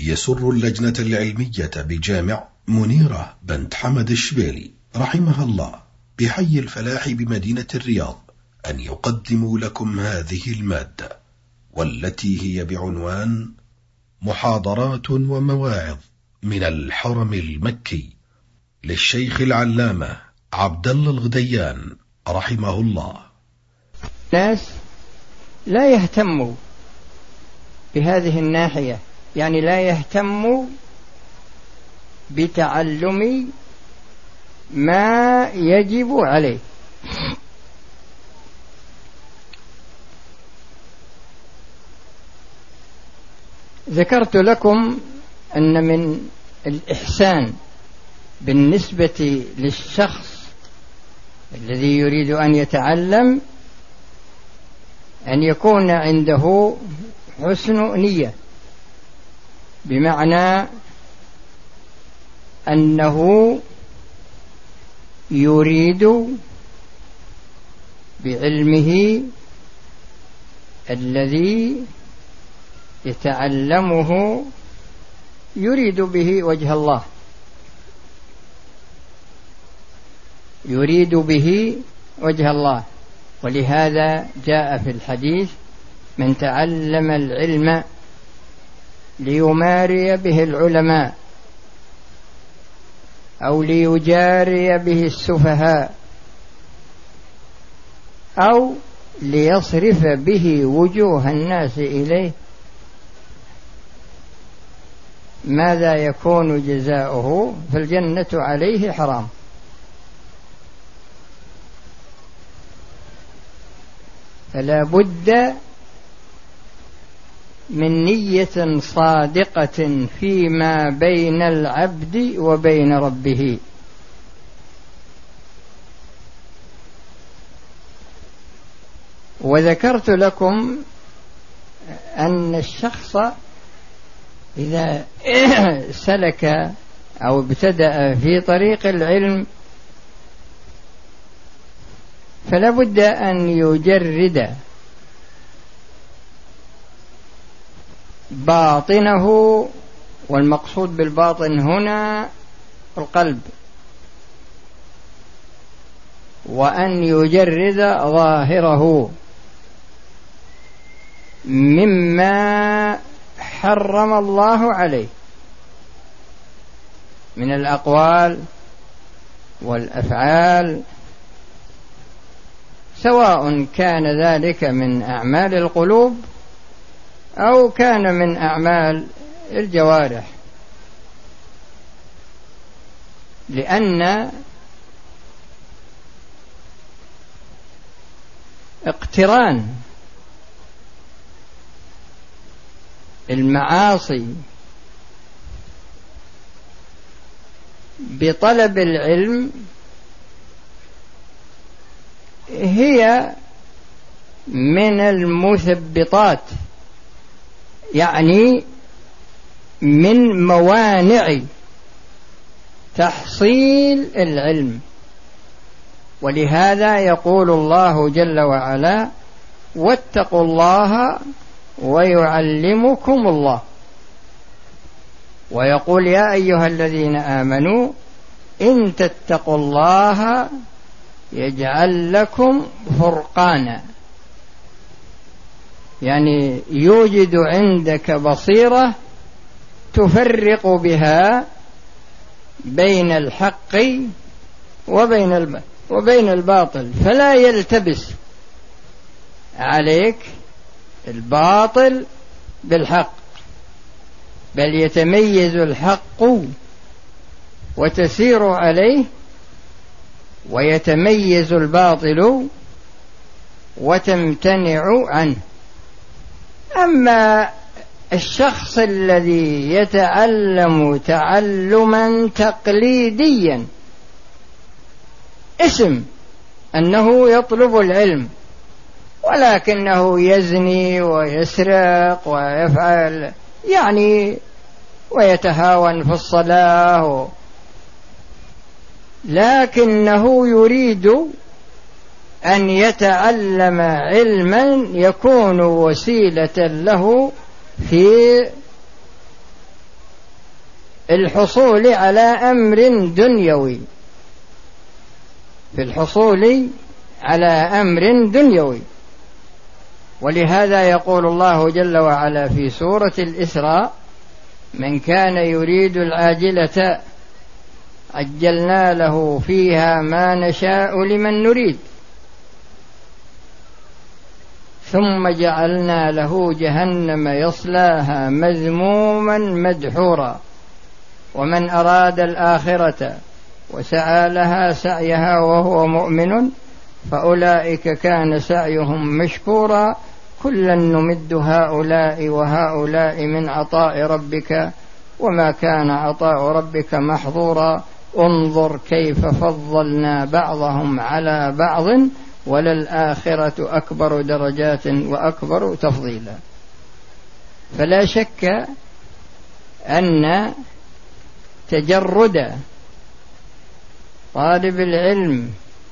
يسر اللجنة العلمية بجامع منيرة بنت حمد الشبيلي رحمها الله بحي الفلاح بمدينة الرياض أن يقدموا لكم هذه المادة، والتي هي بعنوان محاضرات ومواعظ من الحرم المكي للشيخ العلامة عبد الله الغديان رحمه الله. الناس لا يهتموا بهذه الناحية، يعني لا يهتموا بتعلم ما يجب عليه. ذكرت لكم أن من الإحسان بالنسبة للشخص الذي يريد أن يتعلم أن يكون عنده حسن نية، بمعنى أنه يريد بعلمه الذي يتعلمه يريد به وجه الله، يريد به وجه الله. ولهذا جاء في الحديث: من تعلم العلم ليماري به العلماء أو ليجاري به السفهاء أو ليصرف به وجوه الناس إليه، ماذا يكون جزاؤه؟ فالجنة عليه حرام. فلا بد من نية صادقة فيما بين العبد وبين ربه. وذكرت لكم أن الشخص إذا سلك أو ابتدأ في طريق العلم فلا بد أن يجرد باطنه، والمقصود بالباطن هنا القلب، وأن يجرد ظاهره مما حرم الله عليه من الأقوال والأفعال، سواء كان ذلك من أعمال القلوب أو كان من أعمال الجوارح، لأن اقتران المعاصي بطلب العلم هي من المثبطات، يعني من موانع تحصيل العلم. ولهذا يقول الله جل وعلا: واتقوا الله ويعلمكم الله. ويقول: يا أيها الذين آمنوا إن تتقوا الله يجعل لكم فرقانا، يعني يوجد عندك بصيرة تفرق بها بين الحق وبين الباطل، فلا يلتبس عليك الباطل بالحق، بل يتميز الحق وتسير عليه، ويتميز الباطل وتمتنع عنه. أما الشخص الذي يتعلم تعلما تقليديا، اسم أنه يطلب العلم، ولكنه يزني ويسرق ويفعل يعني ويتهاون في الصلاة، لكنه يريد أن يتعلم علما يكون وسيلة له في الحصول على أمر دنيوي، في الحصول على أمر دنيوي. ولهذا يقول الله جل وعلا في سورة الإسراء: من كان يريد العاجلة عجلنا له فيها ما نشاء لمن نريد ثم جعلنا له جهنم يصلاها مذموما مدحورا ومن أراد الآخرة وسعى لها سعيها وهو مؤمن فأولئك كان سعيهم مشكورا كلا نمد هؤلاء وهؤلاء من عطاء ربك وما كان عطاء ربك محظورا انظر كيف فضلنا بعضهم على بعض وللآخرة أكبر درجات وأكبر تفضيلا. فلا شك أن تجرد طالب العلم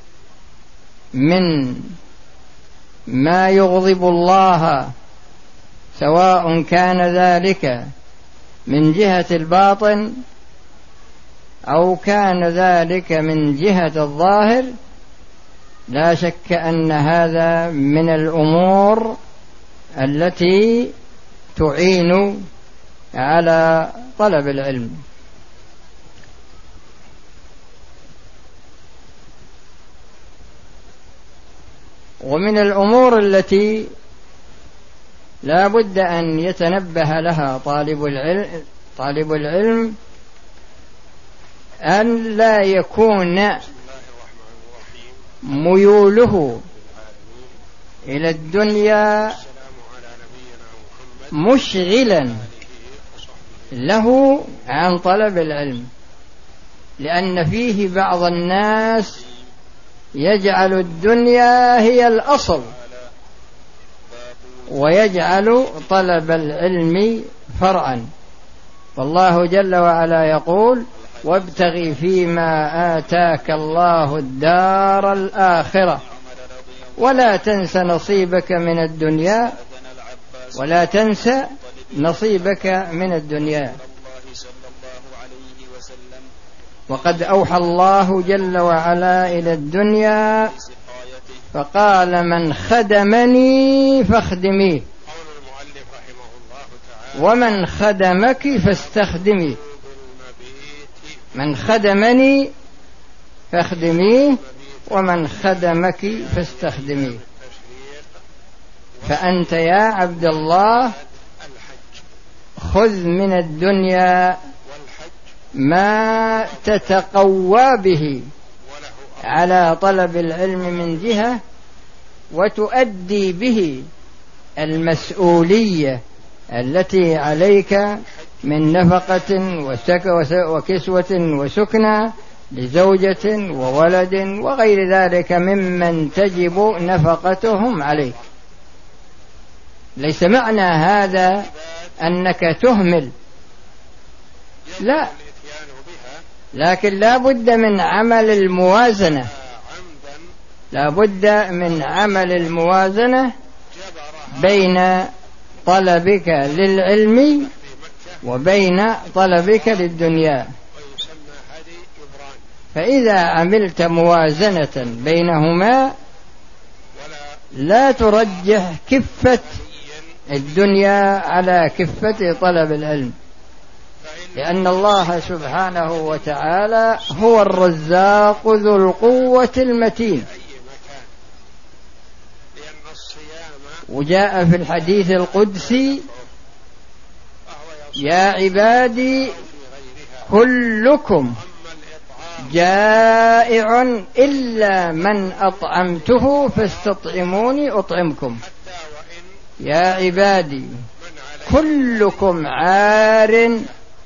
من ما يغضب الله سواء كان ذلك من جهة الباطن أو كان ذلك من جهة الظاهر، لا شك أن هذا من الأمور التي تعين على طلب العلم. ومن الأمور التي لا بد أن يتنبه لها طالب العلم أن لا يكون ميوله إلى الدنيا مشغلا له عن طلب العلم، لأن فيه بعض الناس يجعل الدنيا هي الأصل ويجعل طلب العلم فرعا. والله جل وعلا يقول: وابتغ فيما آتاك الله الدار الآخرة ولا تنس نصيبك من الدنيا ولا تنس نصيبك من الدنيا. وقد أوحى الله جل وعلا إلى الدنيا فقال: من خدمني فاخدميه ومن خدمك فاستخدميه. من خدمني فاخدميه ومن خدمك فاستخدميه. فأنت يا عبد الله خذ من الدنيا ما تتقوى به على طلب العلم من جهة، وتؤدي به المسؤولية التي عليك من نفقة وكسوة وسكنى لزوجة وولد وغير ذلك ممن تجب نفقتهم عليك. ليس معنى هذا أنك تهمل، لا، لكن لا بد من عمل الموازنة، لا بد من عمل الموازنة بين طلبك للعلم وبين طلبك للدنيا. فإذا عملت موازنة بينهما لا ترجح كفة الدنيا على كفة طلب العلم، لأن الله سبحانه وتعالى هو الرزاق ذو القوة المتين. وجاء في الحديث القدسي: يا عبادي كلكم جائع إلا من أطعمته فاستطعموني أطعمكم. يا عبادي كلكم عار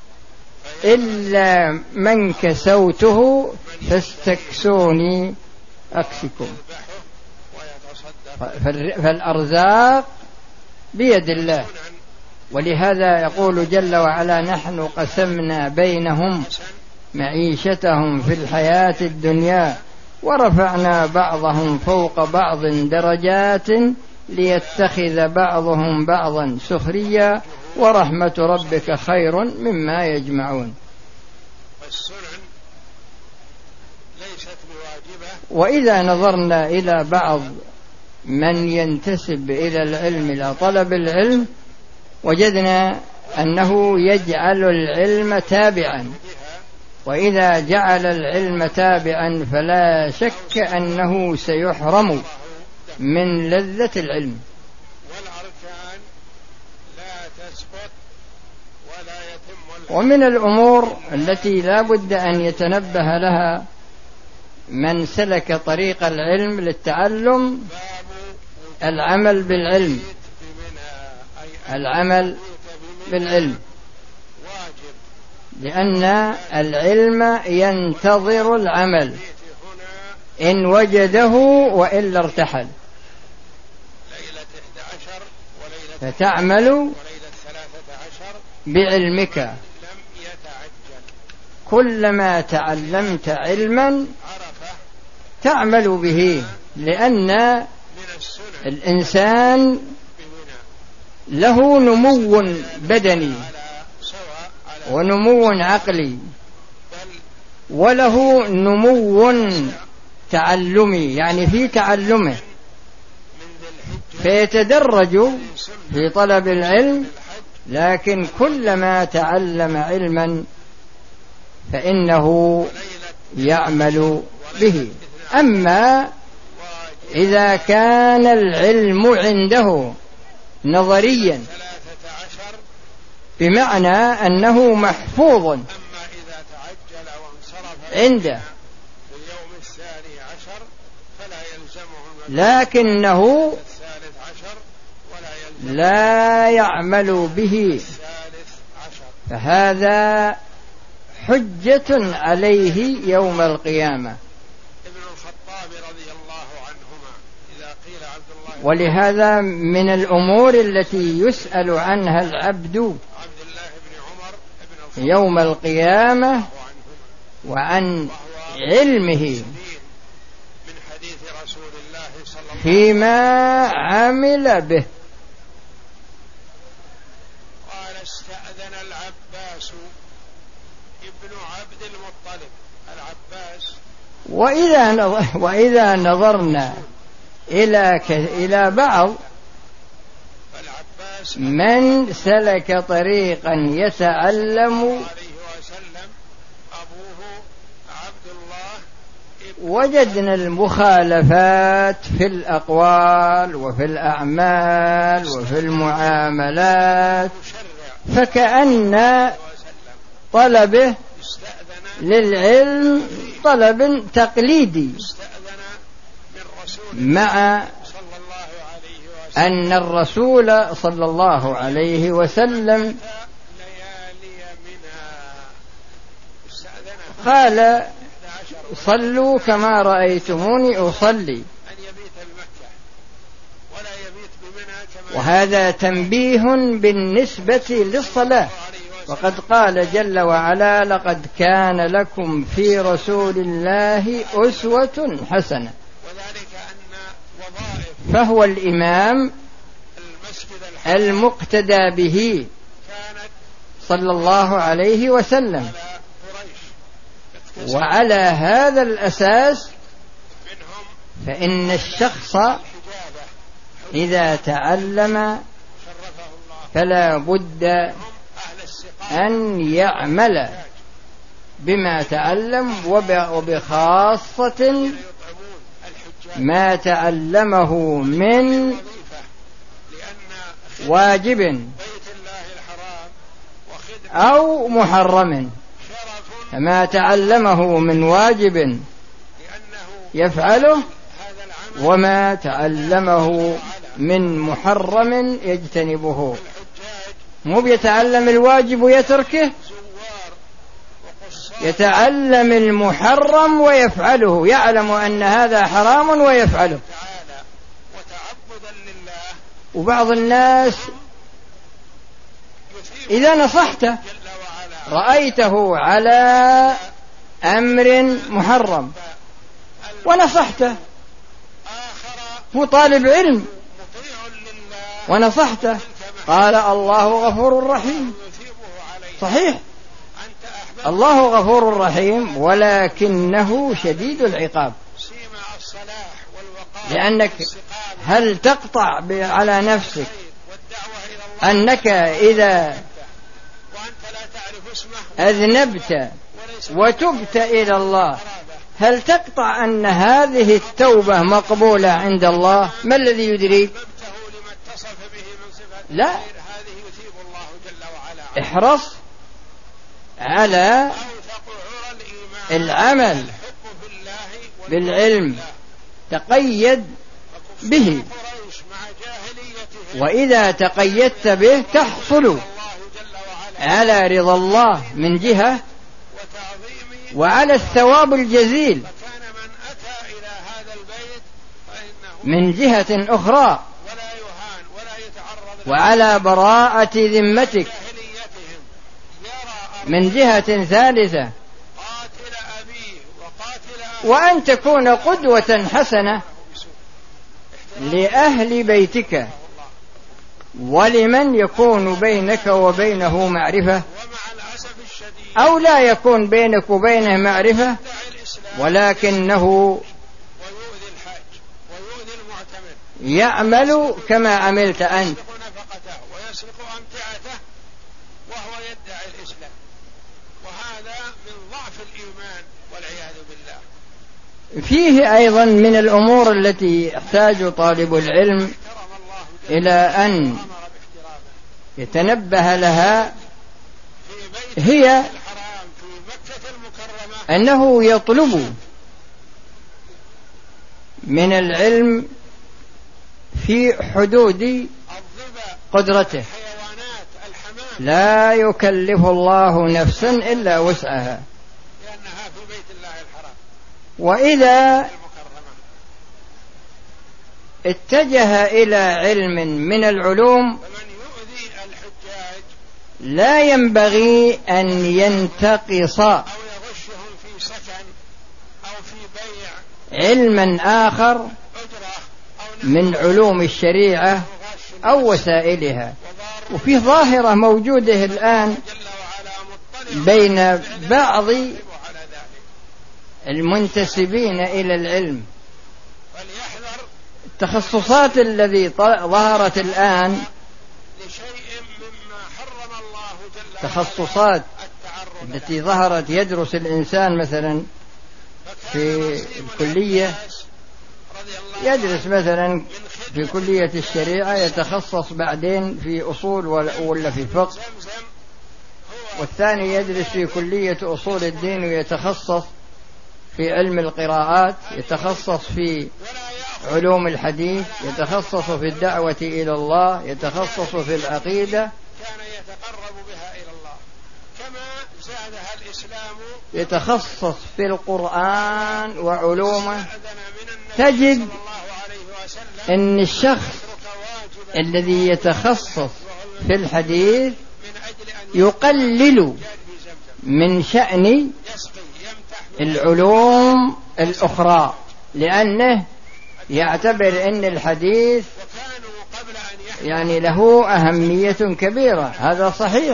إلا من كسوته فاستكسوني أكسكم. فالأرزاق بيد الله. ولهذا يقول جل وعلا: نحن قسمنا بينهم معيشتهم في الحياة الدنيا ورفعنا بعضهم فوق بعض درجات ليتخذ بعضهم بعضا سخريا ورحمة ربك خير مما يجمعون. السنن ليست بواجبة. وإذا نظرنا إلى بعض من ينتسب إلى العلم إلى طلب العلم وجدنا أنه يجعل العلم تابعا، وإذا جعل العلم تابعا فلا شك أنه سيحرم من لذة العلم. والأركان لا تسقط ولا يتم. ومن الأمور التي لا بد أن يتنبه لها من سلك طريق العلم للتعلم العمل بالعلم. العمل بالعلم لأن العلم ينتظر العمل إن وجده وإلا ارتحل. فتعمل بعلمك كلما تعلمت علما تعمل به، لأن الإنسان له نمو بدني ونمو عقلي وله نمو تعلمي، يعني في تعلمه، فيتدرج في طلب العلم، لكن كلما تعلم علما فإنه يعمل به. أما إذا كان العلم عنده نظريا بمعنى أنه محفوظ عنده لكنه لا يعمل به، فهذا حجة عليه يوم القيامة. ولهذا من الأمور التي يسأل عنها العبد يوم القيامة وعن علمه فيما عمل به. قال استأذن العباس ابن عبد المطلب. العباس وإذا نظرنا إلى بعض من سلك طريقا يتعلم وجدنا المخالفات في الأقوال وفي الأعمال وفي المعاملات، فكأن طلبه للعلم طلب تقليدي، مع أن الرسول صلى الله عليه وسلم قال صلوا كما رأيتموني أصلي، وهذا تنبيه بالنسبة للصلاة. وقد قال جل وعلا لقد كان لكم في رسول الله أسوة حسنة، فهو الإمام المقتدى به صلى الله عليه وسلم. وعلى هذا الأساس فإن الشخص إذا تعلم فلا بد أن يعمل بما تعلم، وبخاصة ما تعلمه من واجب أو محرم. فما تعلمه من واجب يفعله، وما تعلمه من محرم يجتنبه. مو بيتعلم الواجب ويتركه، يتعلم المحرم ويفعله، يعلم أن هذا حرام ويفعله. وبعض الناس إذا نصحته رأيته على أمر محرم ونصحته، هو طالب علم ونصحته، قال الله غفور رحيم. صحيح، الله غفور رحيم ولكنه شديد العقاب. لأنك هل تقطع على نفسك أنك إذا أذنبت وتبت إلى الله هل تقطع أن هذه التوبة مقبولة عند الله؟ ما الذي يدريك؟ لا، احرص على العمل بالعلم، تقيد به، وإذا تقيدت به تحصل على رضا الله من جهة وعلى الثواب الجزيل من جهة أخرى، وعلى براءة ذمتك من جهة ثالثة، وأن تكون قدوة حسنة لأهل بيتك ولمن يكون بينك وبينه معرفة أو لا يكون بينك وبينه معرفة ولكنه يعمل كما عملت أنت. ويسرق أمتعته وهو يدعي الإسلام، وهذا من ضعف الإيمان والعياذ بالله. فيه أيضا من الأمور التي يحتاج طالب العلم إلى أن يتنبه لها، هي أنه يطلب من العلم في حدود قدرته، لا يكلف الله نفسا إلا وسعها. وإذا اتجه إلى علم من العلوم لا ينبغي أن ينتقص علما آخر من علوم الشريعة أو وسائلها. وفي ظاهرة موجودة الآن بين بعض المنتسبين إلى العلم، التخصصات التي ظهرت الآن، تخصصات التي ظهرت يدرس الإنسان مثلا في الكلية، يدرس مثلا في كلية الشريعة يتخصص بعدين في أصول ولا في فقه، والثاني يدرس في كلية أصول الدين ويتخصص في علم القراءات، يتخصص في علوم الحديث، يتخصص في الدعوة إلى الله، يتخصص في العقيدة، يتخصص في القرآن وعلومه. تجد أن الشخص الذي يتخصص في الحديث يقلل من شأن العلوم الأخرى، لأنه يعتبر أن الحديث يعني له أهمية كبيرة. هذا صحيح،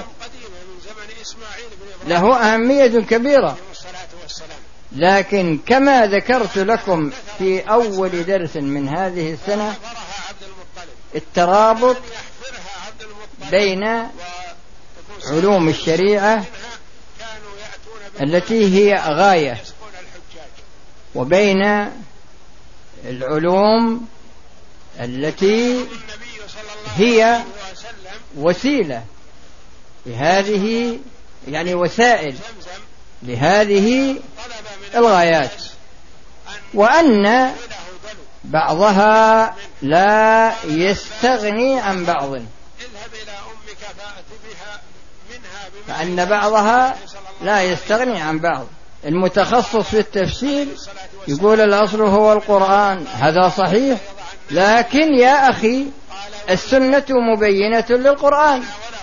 له أهمية كبيرة، لكن كما ذكرت لكم في أول درس من هذه السنة، الترابط بين علوم الشريعة التي هي غاية وبين العلوم التي هي وسيلة لهذه، يعني وسائل لهذه الغايات، وأن بعضها لا يستغني عن بعض، فأن بعضها لا يستغني عن بعض. المتخصص في التفسير يقول الأصل هو القرآن، هذا صحيح، لكن يا أخي السنة مبينة للقرآن،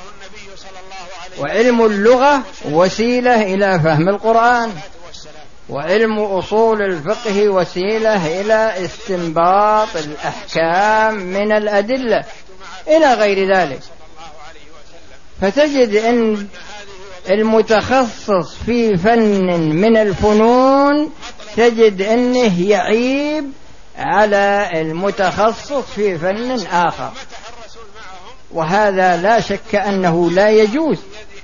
وعلم اللغة وسيلة إلى فهم القرآن، وعلم أصول الفقه وسيلة إلى استنباط الأحكام من الأدلة إلى غير ذلك. فتجد أن المتخصص في فن من الفنون تجد أنه يعيب على المتخصص في فن آخر، وهذا لا شك أنه لا يجوز.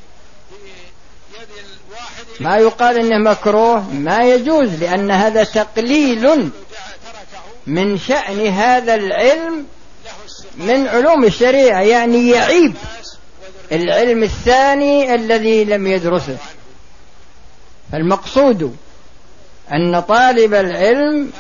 ما يقال أنه مكروه، ما يجوز، لأن هذا تقليل من شأن هذا العلم من علوم الشريعة، يعني يعيب العلم الثاني الذي لم يدرسه. المقصود أن طالب العلم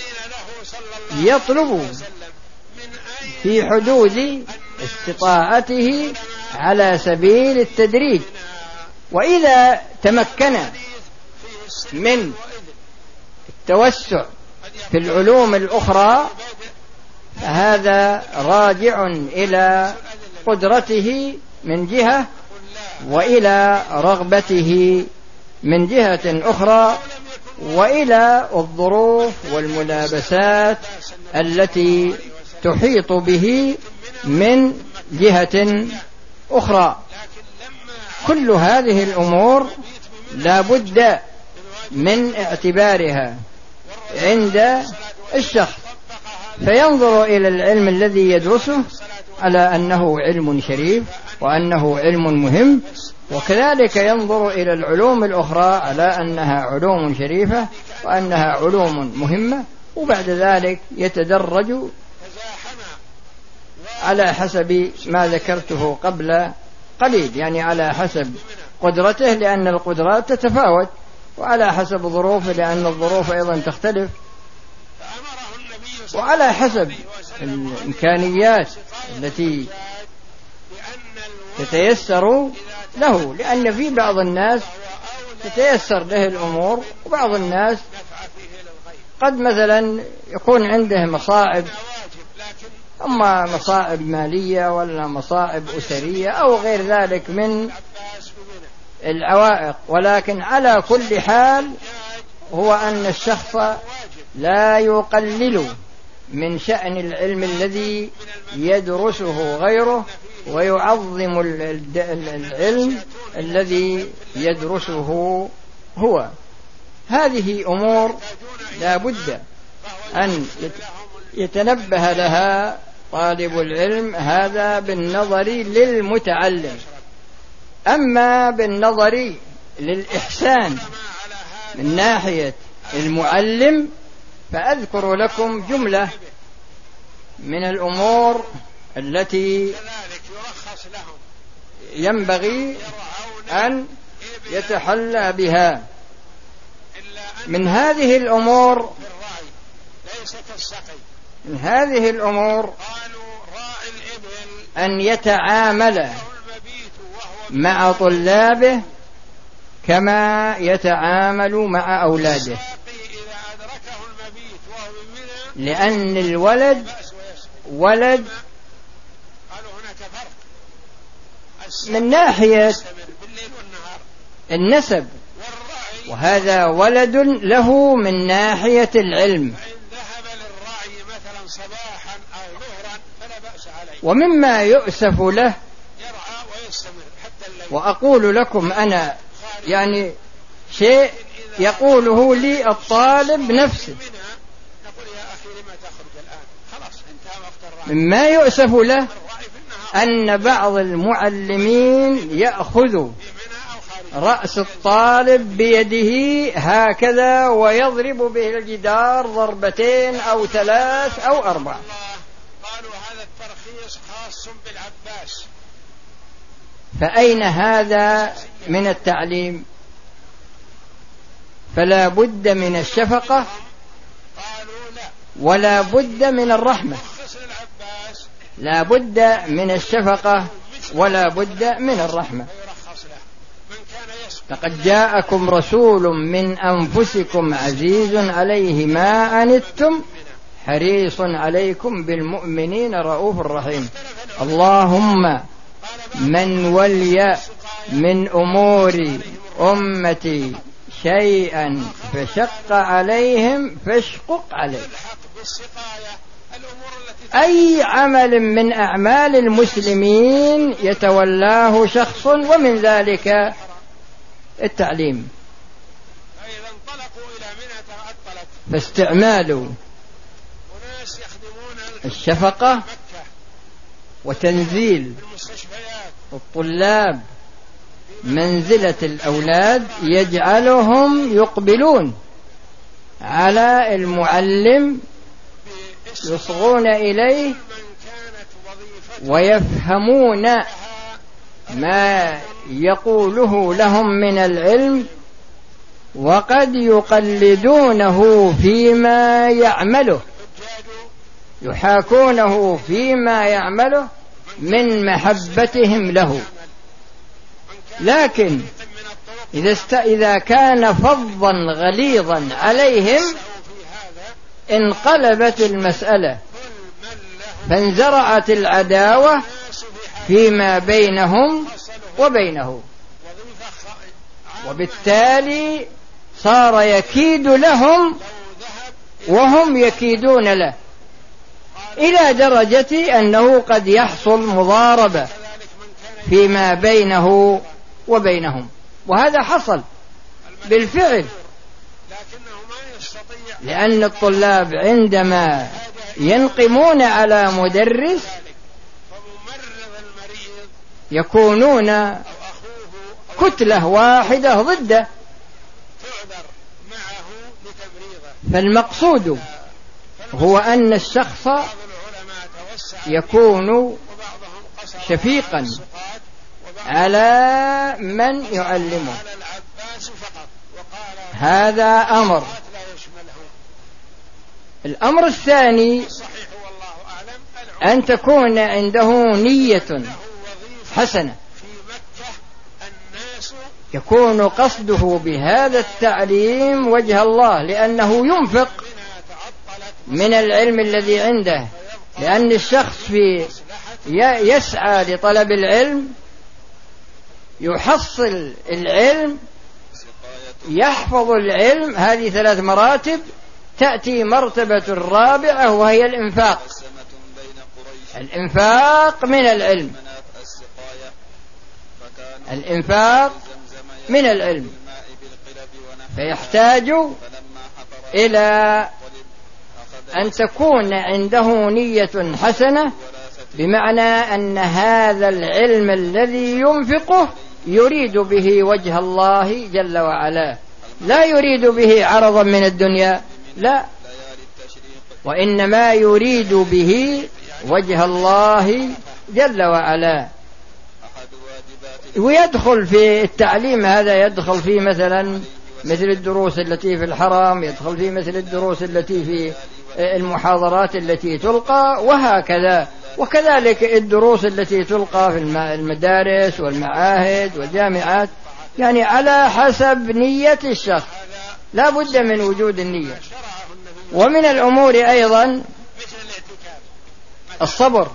يطلب في حدود استطاعته على سبيل التدريج، وإذا تمكن من التوسع في العلوم الأخرى فهذا راجع إلى قدرته من جهة وإلى رغبته من جهة أخرى وإلى الظروف والملابسات التي تحيط به من جهة أخرى. كل هذه الأمور لا بد من اعتبارها عند الشخص، فينظر إلى العلم الذي يدرسه على أنه علم شريف وأنه علم مهم، وكذلك ينظر إلى العلوم الأخرى على أنها علوم شريفة وأنها علوم مهمة، وبعد ذلك يتدرج على حسب ما ذكرته قبل قليل، يعني على حسب قدرته لأن القدرات تتفاوت، وعلى حسب ظروفه لأن الظروف أيضا تختلف، وعلى حسب الإمكانيات التي تتيسر له، لأن في بعض الناس تتيسر له الأمور وبعض الناس قد مثلا يكون عنده مصاعب، أما مصاعب مالية ولا مصاعب أسرية أو غير ذلك من العوائق. ولكن على كل حال هو أن الشخص لا يقلل من شأن العلم الذي يدرسه غيره ويعظم العلم الذي يدرسه هو. هذه أمور لا بد أن يتنبه لها طالب العلم، هذا بالنظر للمتعلم. أما بالنظر للإحسان من ناحية المعلم فأذكر لكم جملة من الأمور التي ينبغي أن يتحلى بها. من هذه الأمور أن يتعامل مع طلابه كما يتعامل مع أولاده، لأن الولد ولد من ناحية النسب، وهذا ولد له من ناحية العلم. ومما يؤسف له، وأقول لكم أنا يعني شيء يقوله لي الطالب نفسه، مما يؤسف له أن بعض المعلمين يأخذ رأس الطالب بيده هكذا ويضرب به الجدار ضربتين أو 3 أو 4. قالوا هذا الترخيص خاص بالعباس. فأين هذا من التعليم؟ فلا بد من الشفقة ولا بد من الرحمة، لا بد من الشفقة ولا بد من الرحمة. لقد جاءكم رسول من أنفسكم عزيز عليه ما عنتم حريص عليكم بالمؤمنين رؤوف رحيم. اللهم من ولي من أمور أمتي شيئا فشق عليهم فاشقق عليه. أي عمل من أعمال المسلمين يتولاه شخص، ومن ذلك التعليم. فإذا انطلقوا إلى منى تعطلت، فاستعمال وناس يخدمون الشفقة وتنزيل المستشفيات الطلاب منزلة الأولاد يجعلهم يقبلون على المعلم، يصغون إليه ويفهمون ما يقوله لهم من العلم، وقد يقلدونه فيما يعمله، يحاكونه فيما يعمله من محبتهم له. لكن إذا كان فظا غليظا عليهم انقلبت المسألة، فانزرعت العداوة فيما بينهم وبينه، وبالتالي صار يكيد لهم وهم يكيدون له، إلى درجة أنه قد يحصل مضاربة فيما بينه وبينهم. وهذا حصل بالفعل، لأن الطلاب عندما ينقمون على مدرس يكونون كتلة واحدة ضده. فالمقصود هو أن الشخص يكون شفيقا على من يعلمه. هذا أمر. الأمر الثاني أن تكون عنده نية حسنة، يكون قصده بهذا التعليم وجه الله، لأنه ينفق من العلم الذي عنده، لأن الشخص يسعى لطلب العلم، يحصل العلم، يحفظ العلم. هذه 3 مراتب. تأتي مرتبة الرابعة وهي الإنفاق. الإنفاق من العلم، الإنفاق من العلم، فيحتاج إلى أن تكون عنده نية حسنة، بمعنى أن هذا العلم الذي ينفقه يريد به وجه الله جل وعلا، لا يريد به عرضا من الدنيا، لا، وإنما يريد به وجه الله جل وعلا. ويدخل في التعليم هذا، يدخل فيه مثل الدروس التي في الحرم، يدخل فيه مثل الدروس التي في المحاضرات التي تلقى، وهكذا. وكذلك الدروس التي تلقى في المدارس والمعاهد والجامعات، يعني على حسب نية الشخص، لا بد من وجود النية. ومن الأمور أيضا الصبر،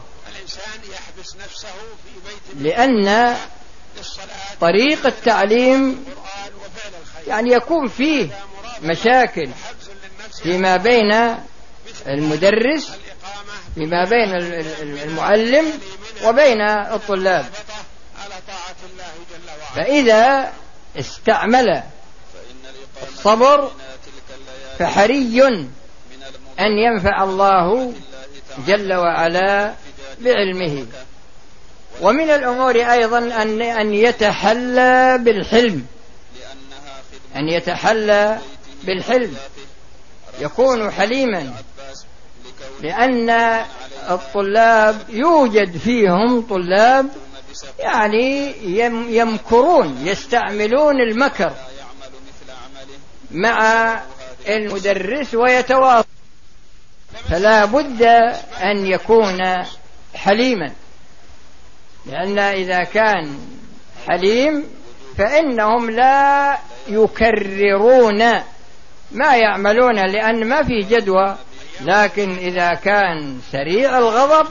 لأن طريق التعليم يعني يكون فيه مشاكل فيما بين المدرس، فيما بين المعلم وبين الطلاب. فإذا استعمل الصبر فحري أن ينفع الله جل وعلا بعلمه. ومن الأمور أيضا أن يتحلى بالحلم، أن يتحلى بالحلم، يكون حليما، لأن الطلاب يوجد فيهم طلاب يعني يمكرون، يستعملون المكر مع المدرس ويتواصل، فلا بد أن يكون حليما، لأن إذا كان حليم فإنهم لا يكررون ما يعملون، لأن ما في جدوى. لكن إذا كان سريع الغضب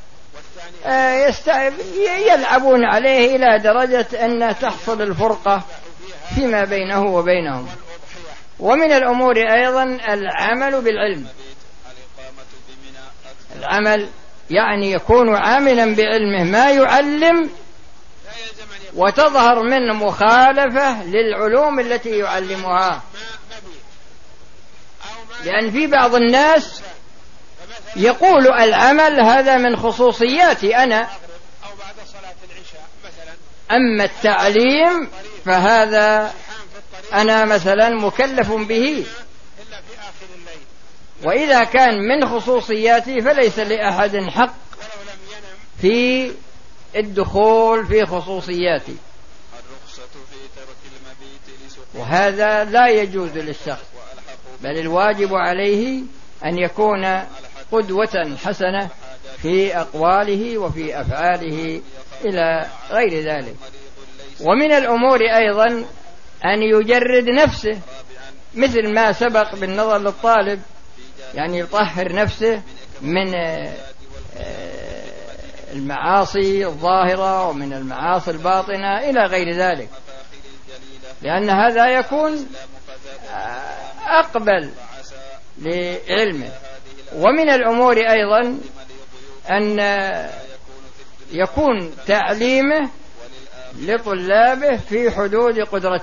يلعبون عليه إلى درجة أن تحصل الفرقة فيما بينه وبينهم. ومن الأمور أيضا العمل بالعلم. العمل يعني يكون عاملا بعلمه ما يعلم، وتظهر من مخالفة للعلوم التي يعلمها. لأن في بعض الناس يقول العمل هذا من خصوصياتي أنا، أما التعليم فهذا أنا مثلا مكلف به، وإذا كان من خصوصياتي فليس لأحد حق في الدخول في خصوصياتي، وهذا لا يجوز للشخص، بل الواجب عليه أن يكون قدوة حسنة في أقواله وفي أفعاله إلى غير ذلك. ومن الأمور أيضا أن يجرد نفسه، مثل ما سبق بالنظر للطالب، يعني يطهر نفسه من المعاصي الظاهرة ومن المعاصي الباطنة إلى غير ذلك، لأن هذا يكون أقبل لعلمه. ومن الأمور أيضا أن يكون تعليمه لطلابه في حدود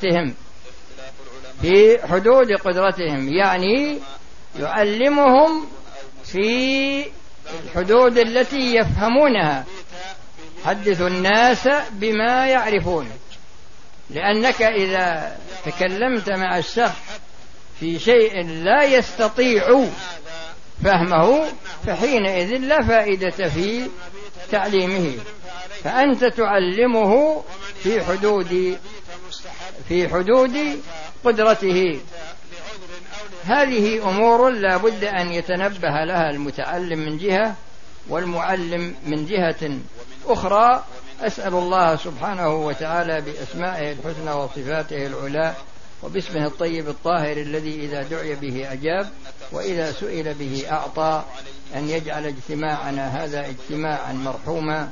قدرتهم، يعني يعلمهم في الحدود التي يفهمونها. حدثوا الناس بما يعرفون، لأنك إذا تكلمت مع الشخص في شيء لا يستطيع فهمه فحينئذ لا فائدة في تعليمه، فأنت تعلمه في حدود قدرته. هذه أمور لا بد أن يتنبه لها المتعلم من جهة والمعلم من جهة أخرى. أسأل الله سبحانه وتعالى بأسمائه الحسنى وصفاته العلى وباسمه الطيب الطاهر الذي إذا دعي به أجاب وإذا سئل به أعطى، أن يجعل اجتماعنا هذا اجتماعا مرحوما،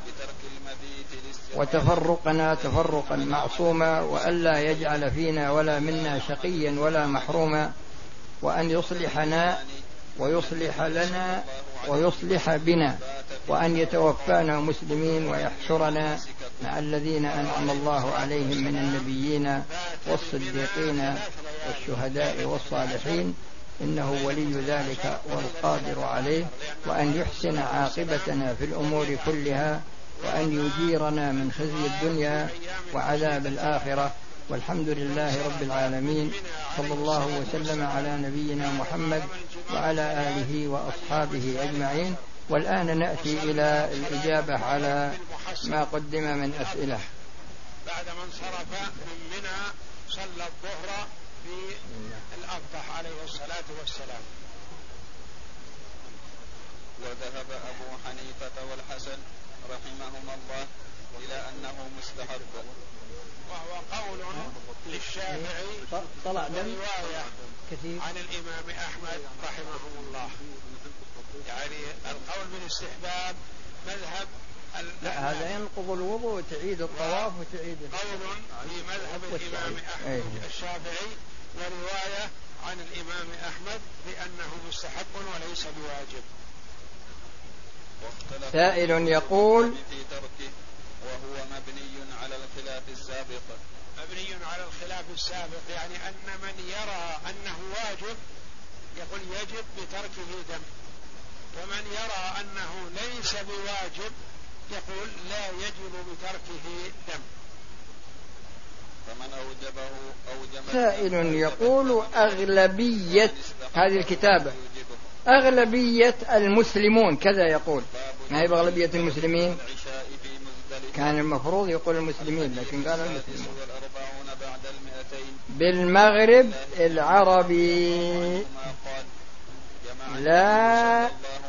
وتفرقنا تفرقا معصوما، وألا يجعل فينا ولا منا شقيا ولا محروما، وأن يصلحنا ويصلح لنا ويصلح بنا، وأن يتوفانا مسلمين ويحشرنا مع الذين أنعم الله عليهم من النبيين والصديقين والشهداء والصالحين، إنه ولي ذلك والقادر عليه، وأن يحسن عاقبتنا في الأمور كلها، وأن يجيرنا من خزي الدنيا وعذاب الآخرة، والحمد لله رب العالمين. صلى الله وسلم على نبينا محمد وعلى آله وأصحابه أجمعين. والآن نأتي إلى الإجابة على ما قدم من أسئلة. بعد ما انصرف من منى صلى الظهر في الأبطح عليه الصلاة والسلام. وذهب أبو حنيفة والحسن رحمهما الله إلى أنه مستحب، وهو قول للشافعي ورواية عن الإمام أحمد رحمه الله. يعني القول بالاستحباب مذهب لا، هذا ينقض الوضوء وتعيد الطواف وتعيد قول في مذهب الإمام أحمد الشافعي، ورواية عن الإمام أحمد بأنه مستحب وليس بواجب. سائل يقول في تركه وهو مبني على الخلاف السابق. مبني على الخلاف السابق يعني أن من يرى أنه واجب يقول يجب بتركه دم، ومن يرى أنه ليس بواجب يقول لا يجب بتركه دم. فمن أوجبه أوجب. سائل يقول أغلبية هذه الكتابة أغلبية المسلمون كذا يقول، ما هي بأغلبية المسلمين؟ كان المفروض يقول المسلمين لكن قال المسلمون. بالمغرب العربي لا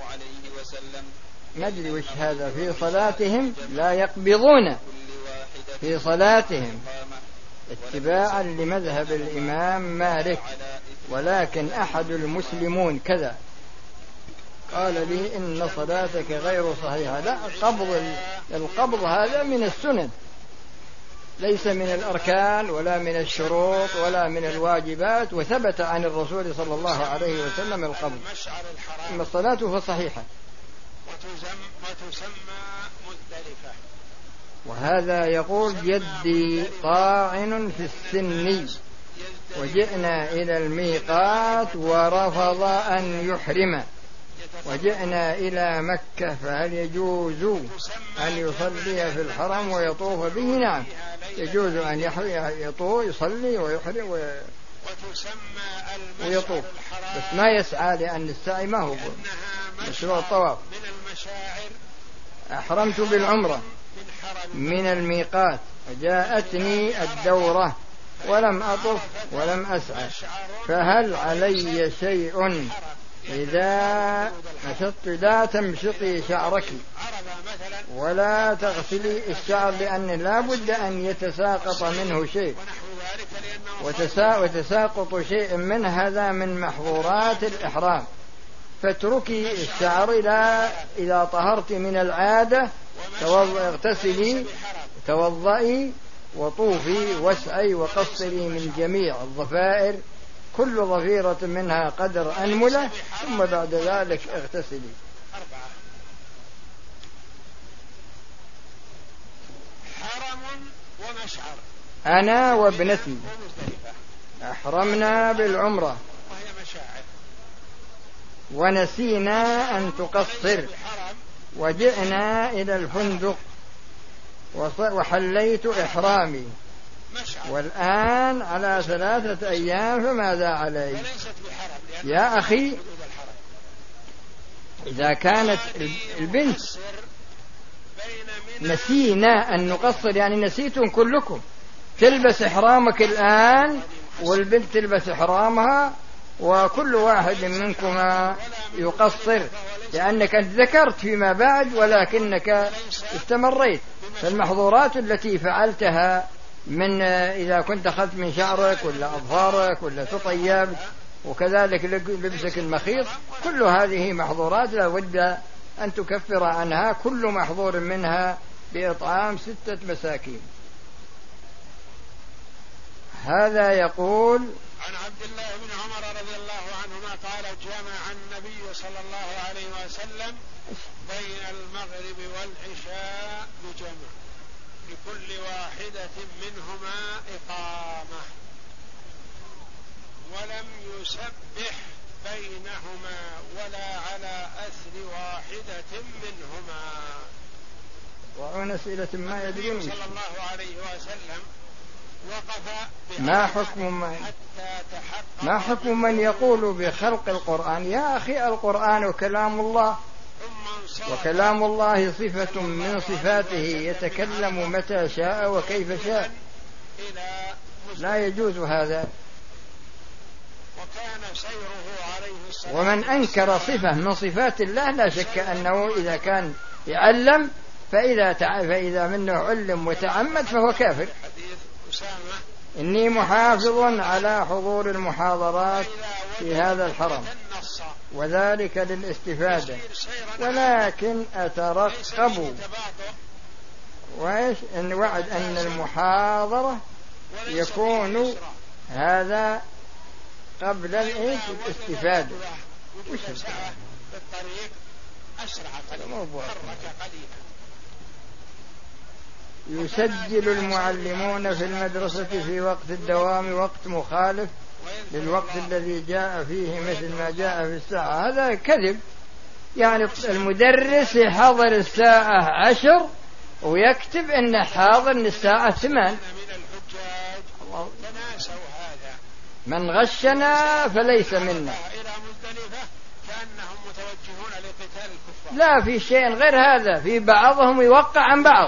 ندري وش هذا، في صلاتهم لا يقبضون في صلاتهم اتباعا لمذهب الإمام مالك، ولكن أحد المسلمون كذا قال لي إن صلاتك غير صحيحة. لا، القبض هذا من السنن، ليس من الأركان ولا من الشروط ولا من الواجبات، وثبت عن الرسول صلى الله عليه وسلم القبض. أما الصلاة فصحيحة. وتسمى مزدلفة. وهذا يقول جدي طاعن في السن وجئنا إلى الميقات ورفض أن يحرم وجئنا إلى مكة فهل يجوز أن يصلي في الحرم ويطوف به؟ نعم يجوز أن يطوف يصلي ويحرم ويطوف، بس ما يسعى لأن السعي ما هو مشروع الطواف. أحرمت بالعمرة من الميقات وجاءتني الدورة ولم أطف ولم أسعى، فهل علي شيء إذا نشطت؟ لا تمشطي شعرك ولا تغسلي الشعر، لأن لا بد أن يتساقط منه شيء، وتساقط شيء من هذا من محظورات الإحرام، فاتركي الشعر إذا طهرت من العادة اغتسلي توضئي وطوفي واسعي وقصري من جميع الضفائر، كل ضفيرة منها قدر أنملة، ثم بعد ذلك اغتسلي. حرم ومشعر. أنا وابنتي أحرمنا بالعمرة ونسينا أن تقصر، وجئنا إلى الفندق وحليت إحرامي، والآن على 3 أيام، فماذا علي؟ يا أخي إذا كانت البنت نسينا أن نقصر، يعني نسيتم كلكم، تلبس إحرامك الآن والبنت تلبس إحرامها وكل واحد منكما يقصر، لأنك ذكرت فيما بعد ولكنك استمريت. فالمحظورات التي فعلتها من إذا كنت أخذت من شعرك ولا أظفارك ولا تطيبت، وكذلك لبسك المخيط، كل هذه محظورات لا بد أن تكفر عنها كل محظور منها بإطعام 6 مساكين. هذا يقول عن عبد الله بن عمر رضي الله عنهما قال جمع النبي صلى الله عليه وسلم بين المغرب والعشاء بجمع لكل واحدة منهما إقامة، ولم يسبح بينهما ولا على أثر واحدة منهما. وعن أسئلة ما يدرون صلى الله عليه وسلم وقف ما حكم من يقول بخلق القرآن؟ يا أخي القرآن كلام الله، وكلام الله صفة من صفاته يتكلم متى شاء وكيف شاء، لا يجوز هذا. ومن أنكر صفة من صفات الله لا شك أنه إذا كان يعلم فإذا منه علم وتعمد فهو كافر. إني محافظ على حضور المحاضرات في هذا الحرم وذلك للاستفادة، ولكن أترقب إن وعد أن المحاضرة يكون هذا قبل الاستفادة. يسجل المعلمون في المدرسة في وقت الدوام وقت مخالف للوقت الذي جاء فيه مثل ما جاء في الساعة. هذا كذب، يعني المدرس يحضر الساعة 10 ويكتب إنه حاضر الساعة 8. من غشنا فليس منا. لا، في شيء غير هذا، في بعضهم يوقع عن بعض،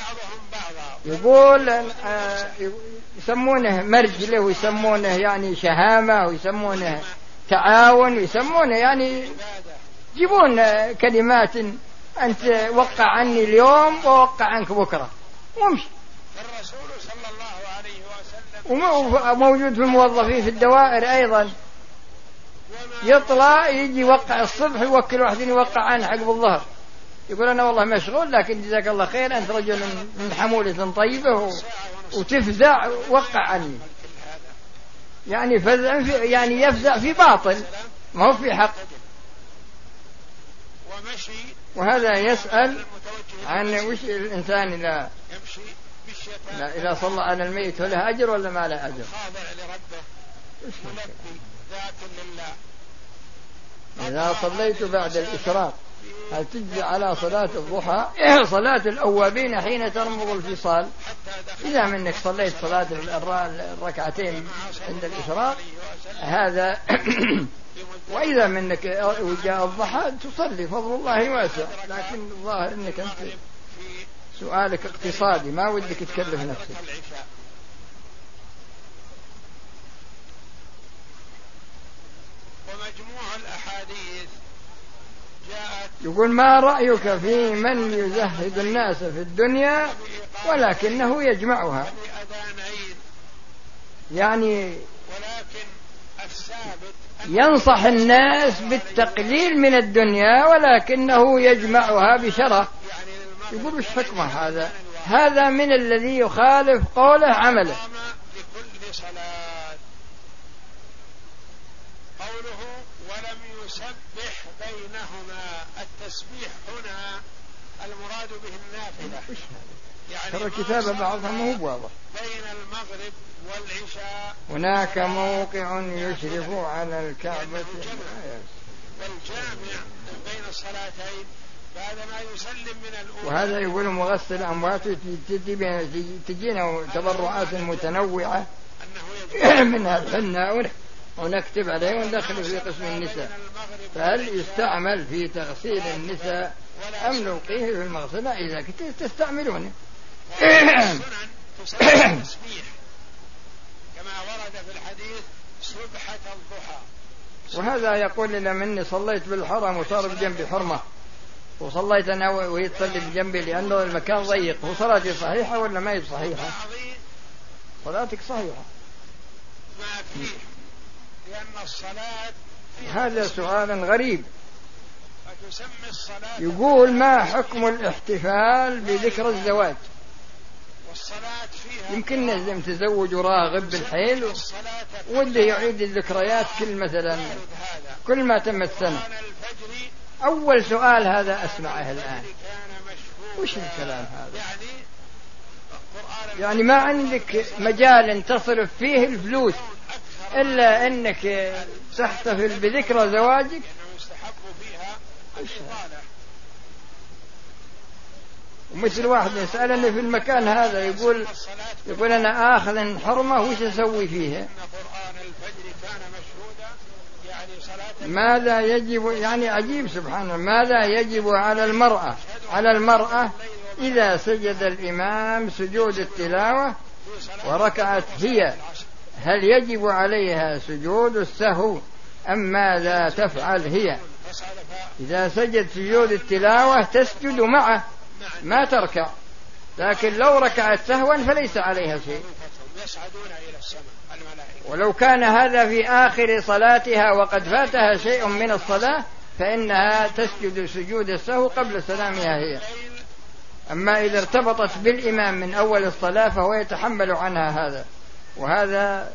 يقول يسمونه مرجله ويسمونه يعني شهامة ويسمونه تعاون ويسمونه يعني يجيبون كلمات أنت وقع عني اليوم ووقع عنك بكرة ومشي. الرسول صلى الله عليه وسلم وموجود في الموظفين في الدوائر أيضا، يطلع يجي يوقع الصبح يوكل واحد يوقع عنه عقب الظهر، يقول أنا والله مشغول لكن جزاك الله خير أنت رجل من حمولة طيبة وتفزع وقع عني. يعني فزع يعني يفزع في باطل ما هو في حق. ومشي. وهذا يسأل عن وش الإنسان إذا يمشي إذا صلى على الميت له أجر ولا ما له أجر؟ خاضع لربه ملبي ذاك لله. إذا صليت بعد الإشراق هل تجزي على صلاة الضحى صلاة الأوابين حين ترمض الفصال؟ إذا منك صليت صلاة الركعتين عند الإشراق هذا وإذا منك وجاء الضحى تصلي، فضل الله واسع، لكن الظاهر أنك أنت سؤالك اقتصادي ما ودك تكلف نفسك. ومجموع الأحاديث جاءت. يقول ما رأيك في من يزهد الناس في الدنيا ولكنه يجمعها؟ يعني ولكن الثابت ينصح الناس بالتقليل من الدنيا ولكنه يجمعها بشرف. يقول وش حكمه هذا؟ هذا من الذي يخالف قوله عمله. لكل صلاة قوله ولم يسبح بينهما. التسبيح هنا المراد به النافلة، يعني ترى الكتابة بعضها مو واضح. بين المغرب والعشاء هناك موقع يشرف على الكعبة والجامع بين الصلاتين بعد ما يسلم من الأولى. وهذا يقول مغسل أموات تجينا تبرعات متنوعة منها الحنة ونكتب عليه وندخل في قسم النساء، فهل يستعمل في تغسيل النساء أم نلقيه في المغسلة إذا كنت تستعملونه؟ تسبيح كما ورد في الحديث سبحة الضحى. وهذا يقول إذا مني صليت بالحرم وصار بجنبي حرمة وصليت أنا وهي تصلي بجنبي لأنه المكان ضيق، وصلاتي صحيحة ولا ما هي صحيحة؟ صلاتك صحيحة. ما فيه لأن الصلاة هذا سؤال غريب. فتسمي الصلاة. يقول ما حكم الاحتفال بذكرى الزواج؟ والصلاة فيها يمكن لازم تزوج راغب بالحيل وده يعيد الذكريات كل ما تمت سنة. أول سؤال هذا أسمعه الآن، وش الكلام هذا؟ يعني ما عندك مجال تصرف فيه الفلوس إلا أنك تحتفل بذكرى زواجك. ومثل واحد يسألني في المكان هذا يقول أنا آخذ حرمة وش أسوي فيها؟ ماذا يجب، يعني عجيب سبحان الله، ماذا يجب على المرأة إذا سجد الإمام سجود التلاوة وركعت هي، هل يجب عليها سجود السهو أم ماذا تفعل هي؟ إذا سجد سجود التلاوة تسجد معه ما تركع، لكن لو ركعت سهوا فليس عليها شيء. ولو كان هذا في آخر صلاتها وقد فاتها شيء من الصلاة فإنها تسجد سجود السهو قبل سلامها هي. أما إذا ارتبطت بالإمام من أول الصلاة فهو يتحمل عنها هذا. وهذا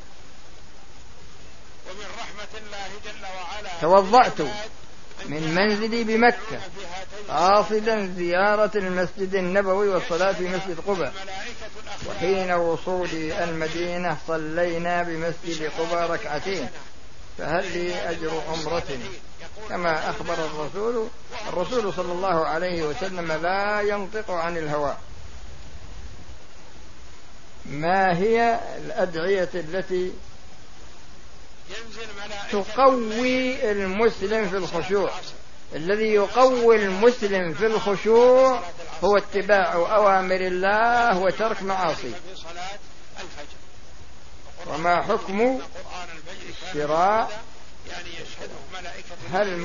ومن رحمة الله جل وعلا توضأت من منزلي بمكة قاصدا زيارة المسجد النبوي والصلاة في مسجد قباء، وحين وصولي المدينة صلينا بمسجد قباء ركعتين، فهل لي أجر عمرة؟ كما أخبر الرسول صلى الله عليه وسلم لا ينطق عن الهوى. ما هي الأدعية التي تقوي المسلم في الخشوع؟ الذي يقوي المسلم في الخشوع هو اتباع أوامر الله وترك معاصيه. وما حكم الشراء؟ هل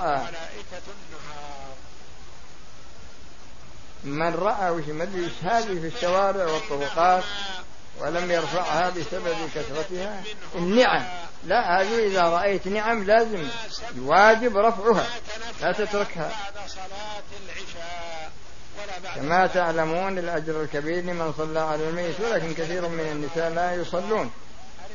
من رأى وش مدري هذه في الشوارع والطرقات ولم يرفعها بسبب كثرتها؟ النعم لا، هذه إذا رأيت نعم لازم واجب رفعها لا تتركها. كما تعلمون الأجر الكبير لمن صلى على الميت، ولكن كثير من النساء لا يصلون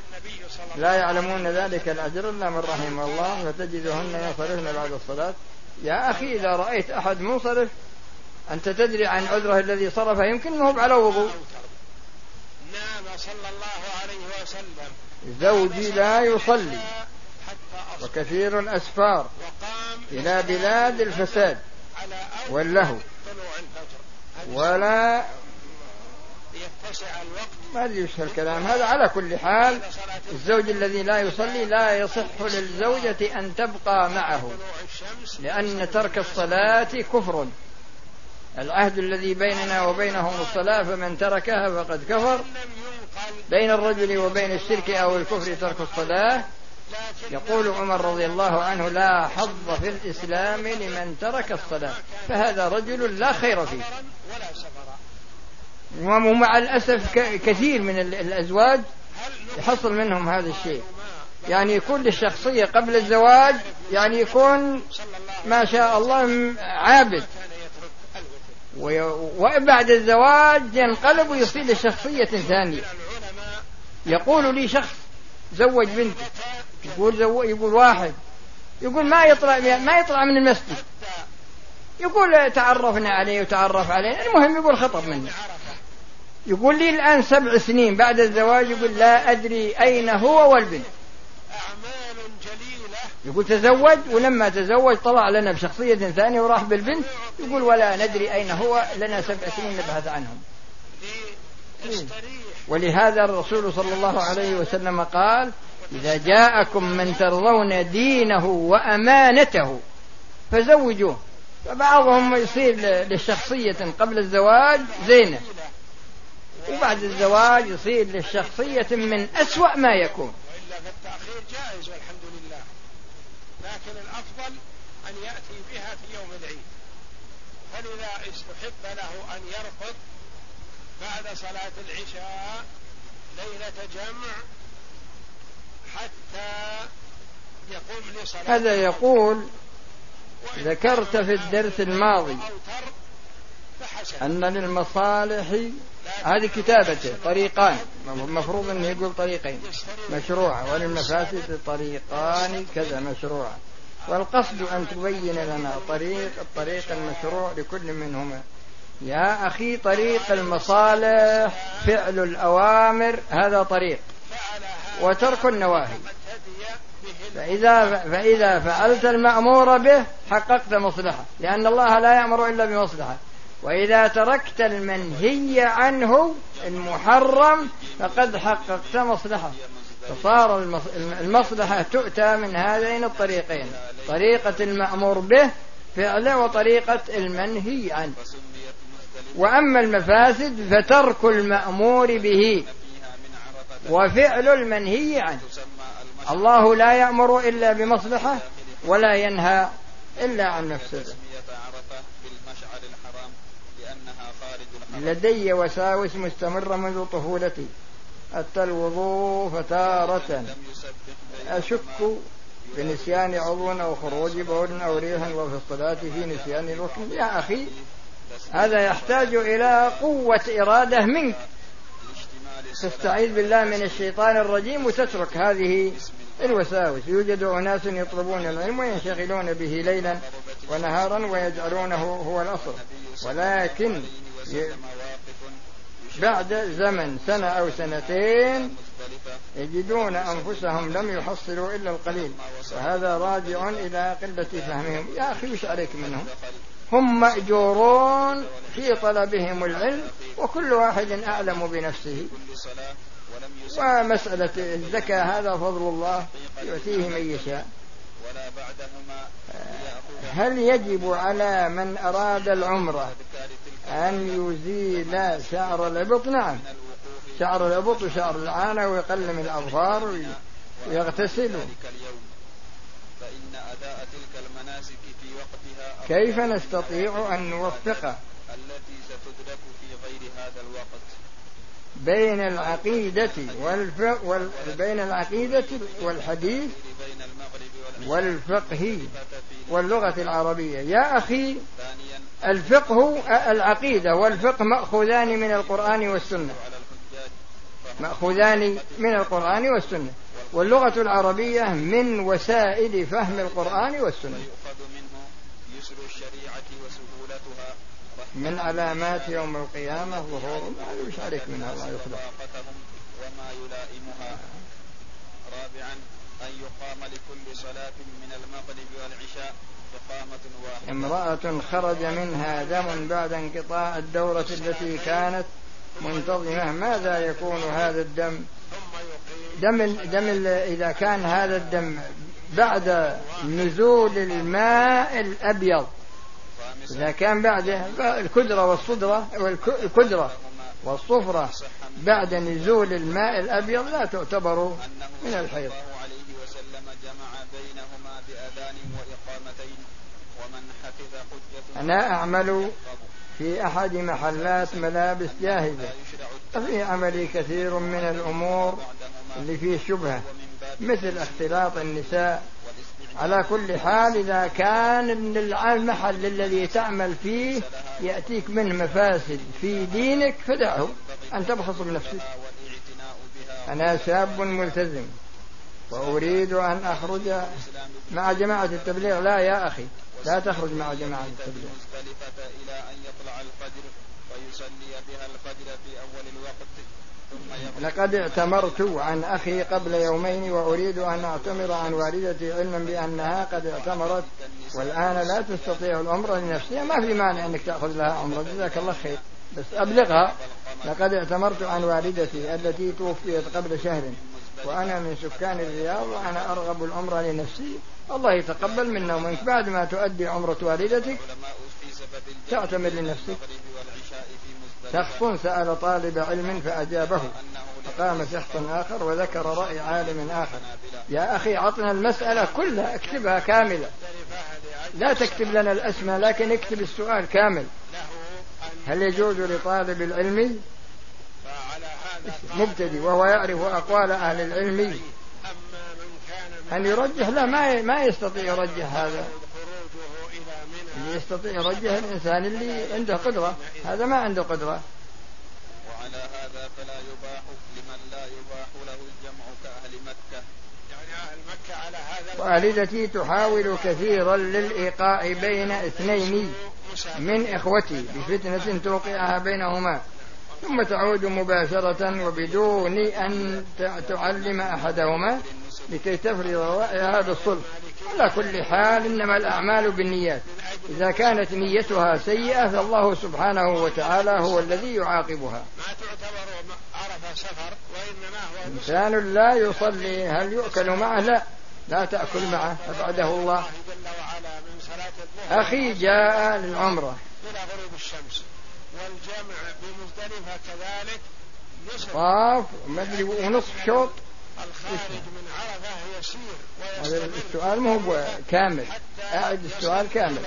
لا يعلمون ذلك الأجر إلا من رحم الله، فتجدهن يصلون بعد الصلاة يا أخي إذا رأيت أحد منصرف أنت تدري عن عذره الذي صرفه، يمكن أنه على وضوء. نام صلى الله عليه وسلم زوجي لا يصلي وكثير الأسفار إلى بلاد الفساد واللهو ولا ما أدري وش الكلام هذا. على كل حال الزوج الذي لا يصلي لا يصح للزوجة أن تبقى معه، لأن ترك الصلاة كفر. العهد الذي بيننا وبينهم الصلاة، فمن تركها فقد كفر. بين الرجل وبين الشرك أو الكفر ترك الصلاة. يقول عمر رضي الله عنه: لا حظ في الإسلام لمن ترك الصلاة، فهذا رجل لا خير فيه. ومع الأسف كثير من الأزواج يحصل منهم هذا الشيء، يعني يكون للشخصية قبل الزواج، يعني يكون ما شاء الله عابد، وبعد الزواج ينقلب ويصير لشخصية ثانية. يقول لي شخص زوج بنته، يقول واحد يقول ما يطلع من المسجد، يقول تعرفنا عليه وتعرف عليه، المهم يقول خطب منه. يقول لي الآن 7 سنين بعد الزواج، يقول لا أدري أين هو والبنت. يقول تزوج، ولما تزوج طلع لنا بشخصية ثانية وراح بالبنت، يقول ولا ندري أين هو، لنا 7 سنين نبحث عنهم. ولهذا الرسول صلى الله عليه وسلم قال: إذا جاءكم من ترضون دينه وأمانته فزوجوه. فبعضهم يصير للشخصية قبل الزواج زينة، وبعد الزواج يصير للشخصية من أسوأ ما يكون. وإلا فالتأخير جائز والحمد لله، لكن الأفضل أن يأتي بها في يوم العيد. فلذا استحب له أن يرقد بعد صلاة العشاء ليلة جمع حتى يقوم لصلاة. هذا يقول: ذكرت في الدرس الماضي أن للمصالح، هذه كتابته، طريقان، مفروض أنه يقول طريقين مشروعة، وللمفاسد طريقان كذا مشروعة، والقصد أن تبين لنا الطريق المشروع لكل منهما. يا أخي طريق المصالح فعل الأوامر، هذا طريق، وترك النواهي. فإذا فعلت المأمور به حققت مصلحة، لأن الله لا يأمر إلا بمصلحة. وإذا تركت المنهي عنه المحرم فقد حققت مصلحة. فصار المصلحة تؤتى من هذين الطريقين: طريقة المأمور به فعله، وطريقة المنهي عنه. وأما المفاسد فترك المأمور به وفعل المنهي عنه. الله لا يأمر إلا بمصلحة ولا ينهى إلا عن مفسدة. لدي وساوس مستمرة منذ طفولتي، حتى الوضوء فتارة أشك بنسيان عضو أو خروج بول أو ريح، وفي الصلاة في نسيان الركن. يا أخي هذا يحتاج إلى قوة إرادة منك، تستعيذ بالله من الشيطان الرجيم وتترك هذه الوساوس. يوجد أناس يطلبون العلم وينشغلون به ليلا ونهارا ويجعلونه هو الأصل، ولكن بعد زمن 1 أو 2 يجدون أنفسهم لم يحصلوا إلا القليل، وهذا راجع إلى قلة فهمهم. يا أخي وش عليك منهم؟ هم مأجورون في طلبهم العلم، وكل واحد أعلم بنفسه. ومسألة الزكاة هذا فضل الله يؤتيه من يشاء. هل يجب على من أراد العمرة أن يزيل شعر الإبط؟ نعم، شعر الإبط وشعر العانة، ويقلم الأظفار ويغتسل. كيف نستطيع أن نوفق بين العقيدة بين العقيدة والحديث والفقه واللغة العربية؟ يا أخي الفقه، العقيدة والفقه مأخوذان من القرآن والسنة، مأخوذان من القرآن والسنة، واللغة العربية من وسائل فهم القرآن والسنة. يسر الشريعة وسهولتها من علامات يوم القيامة ظهور ما يشارك منها الله يخلق وما يلائمها. رابعا أن يقام لكل صلاة من المغرب والعشاء إقامة واحدة. امرأة خرج منها دم بعد انقطاع الدورة التي كانت منتظمة، ماذا يكون هذا الدم؟ دم إذا كان هذا الدم بعد نزول الماء الأبيض، إذا كان بعد الكدرة والصفرة بعد نزول الماء الأبيض لا تعتبر من الحيض. أنا أعمل في أحد محلات ملابس جاهزة، ففي عملي كثير من الأمور اللي فيه شبهة مثل اختلاط النساء. على كل حال إذا كان المحل الذي تعمل فيه يأتيك منه مفاسد في دينك فدعه، أن تبخص بنفسك. أنا شاب ملتزم وأريد أن أخرج مع جماعة التبليغ. لا يا أخي، لا تخرج مع جماعة التبليغ. لقد اعتمرت عن أخي قبل يومين وأريد أن أعتمر عن والدتي علما بأنها قد اعتمرت والآن لا تستطيع العمرة لنفسها. ما في مانع أنك تأخذ لها عمرة، جزاك الله خير، بس أبلغها. لقد اعتمرت عن والدتي التي توفيت قبل شهر وأنا من سكان الرياض وأنا أرغب العمرة لنفسي. الله يتقبل منا ومنك. بعد ما تؤدي عمرة والدتك تعتمر لنفسك. شخص سأل طالب علم فأجابه، فقام شخص آخر وذكر رأي عالم آخر. يا أخي عطنا المسألة كلها، اكتبها كاملة، لا تكتب لنا الأسماء لكن اكتب السؤال كامل. هل يجوز لطالب العلم مبتدئ وهو يعرف أقوال أهل العلم أن يرجح؟ لا، ما يستطيع يرجح. هذا اللي يستطيع يرجح الإنسان اللي عنده قدرة، هذا ما عنده قدرة. وعلى هذا فلا يباح لمن لا يباح له الجمع كأهل مكة، يعني أهل مكة على هذا. والدتي تحاول كثيرا للإيقاع بين اثنين من إخوتي بفتنة توقعها بينهما، ثم تعود مباشرة وبدون أن تعلم أحدهما لكي تفرض هذا الصلح. على كل حال إنما الأعمال بالنيات، إذا كانت نيتها سيئة فالله سبحانه وتعالى هو الذي يعاقبها. إنسان لا يصلي هل يؤكل معه؟ لا تأكل معه، أبعده الله. أخي جاء للعمرة إلى غروب الشمس والجمع بمزدلفة كذلك طاف ونصف شوط. الخارج من عرفة يسير هذا السؤال مو كامل، أعد السؤال كامل.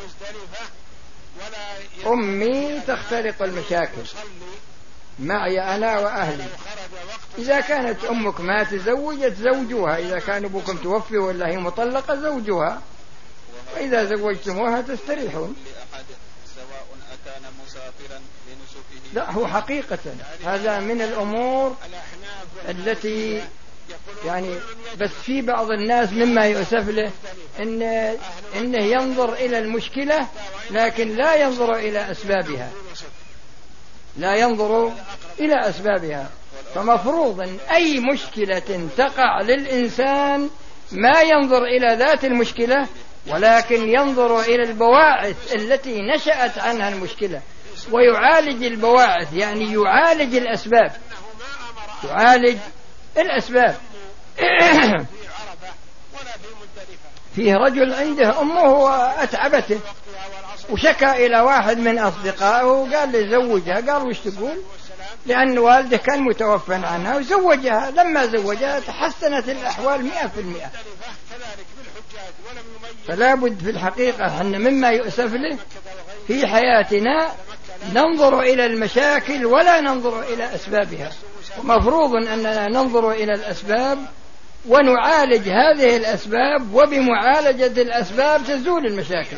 أمي تختلق المشاكل معي أنا وأهلي. إذا كانت أمك ما تزوجت زوجوها، إذا كان أبوكم توفي ولا هي مطلقة زوجوها، وإذا زوجتموها تستريحون. لا، هو حقيقة هذا من الأمور التي يعني بس في بعض الناس مما يؤسف له إنه ينظر إلى المشكلة لكن لا ينظر إلى أسبابها، لا ينظر إلى أسبابها. فمفروض أن أي مشكلة تقع للإنسان ما ينظر إلى ذات المشكلة ولكن ينظر إلى البواعث التي نشأت عنها المشكلة ويعالج البواعث، يعني يعالج الأسباب، يعالج الأسباب. فيه رجل عنده أمه وأتعبته وشكى إلى واحد من أصدقائه وقال لي زوجها. قال وش تقول؟ لأن والده كان متوفى عنها وزوجها. لما زوجها تحسنت الأحوال 100%. فلا بد في الحقيقة أن مما يؤسف له في حياتنا ننظر إلى المشاكل ولا ننظر إلى أسبابها. ومفروض أننا ننظر إلى الأسباب ونعالج هذه الأسباب، وبمعالجة الأسباب تزول المشاكل.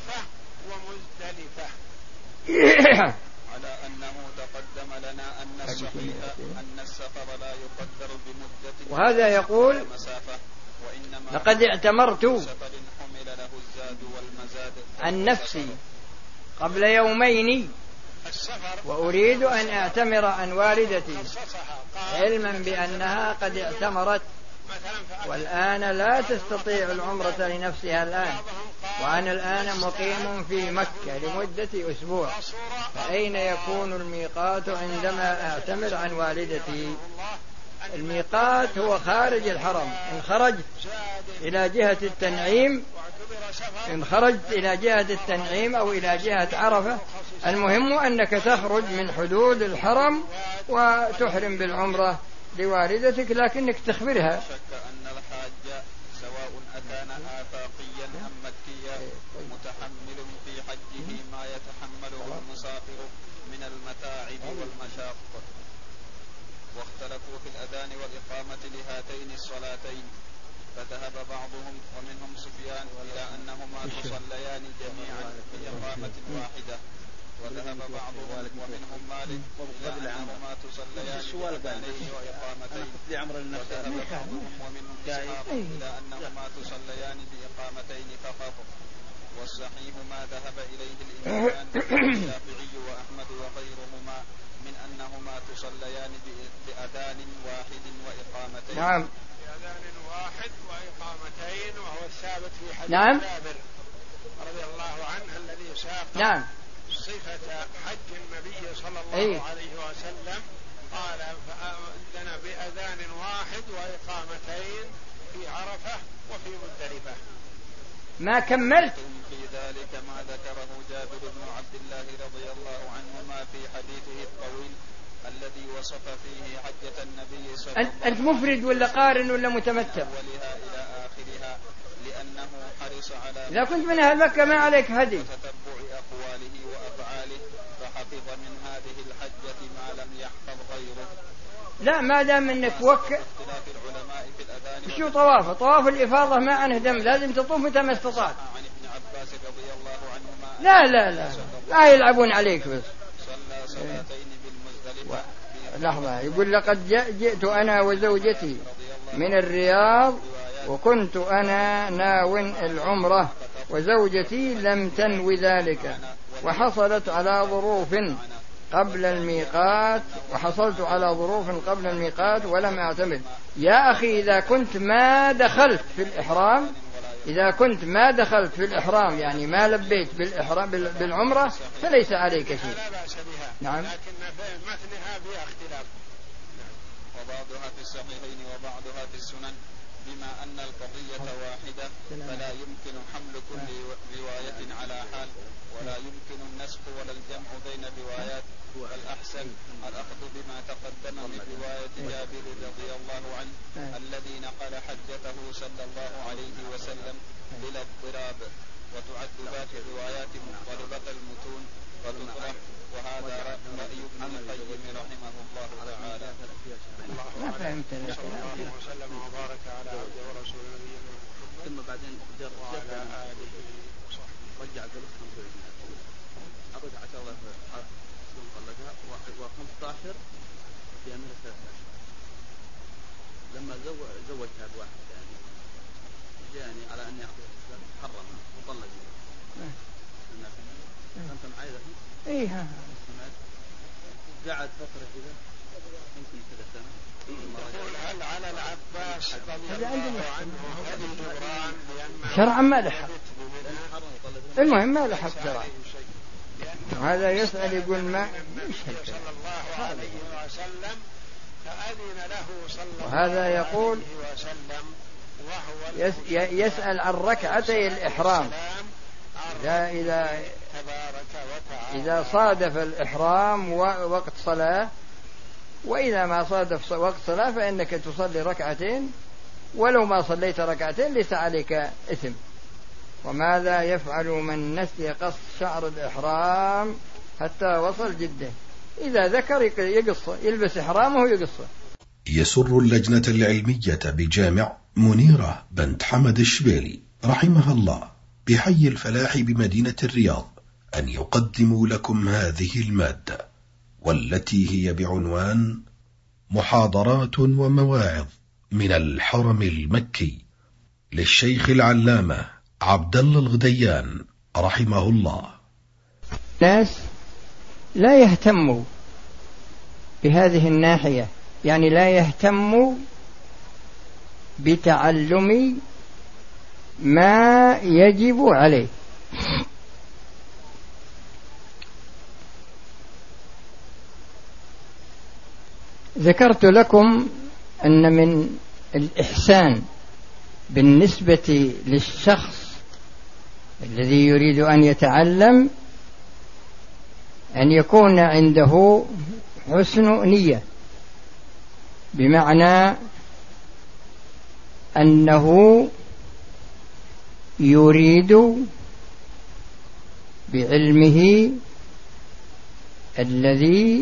على أنه تقدم لنا أن السفر لا يقدر بمدة وهذا يقول لقد اعتمرت عن نفسي قبل يومين وأريد أن أعتمر عن والدتي علما بأنها قد اعتمرت والآن لا تستطيع العمرة لنفسها الآن، وأنا الآن مقيم في مكة لمدة أسبوع، فأين يكون الميقات عندما أعتمر عن والدتي؟ الميقات هو خارج الحرم. إن خرجت إلى جهة التنعيم أو إلى جهة عرفة، المهم أنك تخرج من حدود الحرم وتحرم بالعمرة لوالدتك، لكنك تخبرها. شك أن الحاج سواء أكان آفاقيا أم مكيا متحمل في حجه ما يتحمله المسافر من المتاعب والمشاق. واختلفوا في الأذان والإقامة لهاتين الصلاتين، فذهب بعضهم ومنهم سفيان إلى أنهما تصليان جميعا بإقامة واحدة، وذهب بعضهم ومنهم مالك إلى أنهما تصليان بأذانين وإقامتين، وذهب بعضهم ومنهم إسحاق إلى أنهما تصليان بإقامتين فقط. والصحيح ما ذهب إليه الإمامان الشافعي وأحمد وغيرهما من أنهما تصليان بأذان واحد وإقامتين. نعم، بأذان واحد وإقامتين، وهو الثابت في حديث نعم. جابر رضي الله عنه الذي ساق نعم. صفة حج النبي صلى الله عليه وسلم، قال فأذن بأذان واحد وإقامتين في عرفة وفي مزدلفة. ما كملت في ذلك ما ذكره جابر بن عبد الله رضي الله عنهما في حديثه الطويل الذي وصف فيه حجة النبي صلى الله عليه وسلم. أنت مفرد ولا قارن ولا متمتع؟ ولها إلى آخرها، لأنه حرص على إذا كنت من أهل مكة ما عليك هدي وتتبع أقواله وأفعاله، فحفظ من هذه الحجة ما لم يحفظ غيره. لا، ما دام انك اختلاف العلماء في الأذان. شو طواف الإفاضة ما عنه دم، لازم تطوف متى ما استطعت. عن ابن عباس رضي الله عنهما لا يلعبون عليك بس. صلى صلاتين بالمزدلفة. لحظة، يقول لقد جئت أنا وزوجتي من الرياض وكنت أنا ناو العمرة وزوجتي لم تنو ذلك، وحصلت على ظروف قبل الميقات ولم أعتمد. يا أخي، إذا كنت ما دخلت في الإحرام يعني ما لبيت بالإحرام بالعمرة فليس عليك شيء. لا بأس بها. نعم. لكن متنها فيها اختلاف. وبعضها في الصحيحين وبعضها في السنن، بما أن القضية واحدة فلا يمكن حمل كل رواية على حال، ولا يمكن النسخ ولا الجمع بين الروايات. والأحسن الأخذ بما تقدم من رواية جابر رضي الله عنه الذي نقل حجته صلى الله عليه وسلم بلا اضطراب، وتعد باقي الروايات مضطربة المتون فتطرح. وهذا رأي ابن القيم رحمه الله تعالى. ما فهمت صلى الله وسلم وبارك على عبده ورسوله نبينا محمد ثم بعدين وعلى آله وصحبه. رجع قلتهم أرجع الله طلقها و15 في أمرها 13. لما زوجها بواحد ثاني جاني على أن يأخذ حرمها وطلقها. أنت معي ذا؟ إيه. قعد فترة كذا يمكن كذا سنة. هل على العباس رضي الله عنه هذه جبران شرعا ما لحق؟ المهم ما لحق شرعا. هذا يسأل يقول ما صلى الله عليه وسلم فأذن له صلى الله وهذا يقول عليه وسلم وهو يسأل عن ركعتي الإحرام إذا صادف الإحرام وقت صلاة، وإذا ما صادف وقت صلاة فإنك تصلي ركعتين، ولو ما صليت ركعتين ليس عليك إثم. وماذا يفعل من نسي قص شعر الإحرام حتى وصل جده؟ إذا ذكر يقصه، يلبس إحرامه ويقصه. يسر اللجنة العلمية بجامع منيرة بنت حمد الشبيلي رحمها الله بحي الفلاح بمدينة الرياض أن يقدموا لكم هذه المادة، والتي هي بعنوان محاضرات ومواعظ من الحرم المكي للشيخ العلامة عبد الله الغديان رحمه الله. الناس لا يهتموا بهذه الناحية، يعني لا يهتموا بتعلم ما يجب عليه. ذكرت لكم أن من الإحسان بالنسبة للشخص الذي يريد أن يتعلم أن يكون عنده حسن نية، بمعنى أنه يريد بعلمه الذي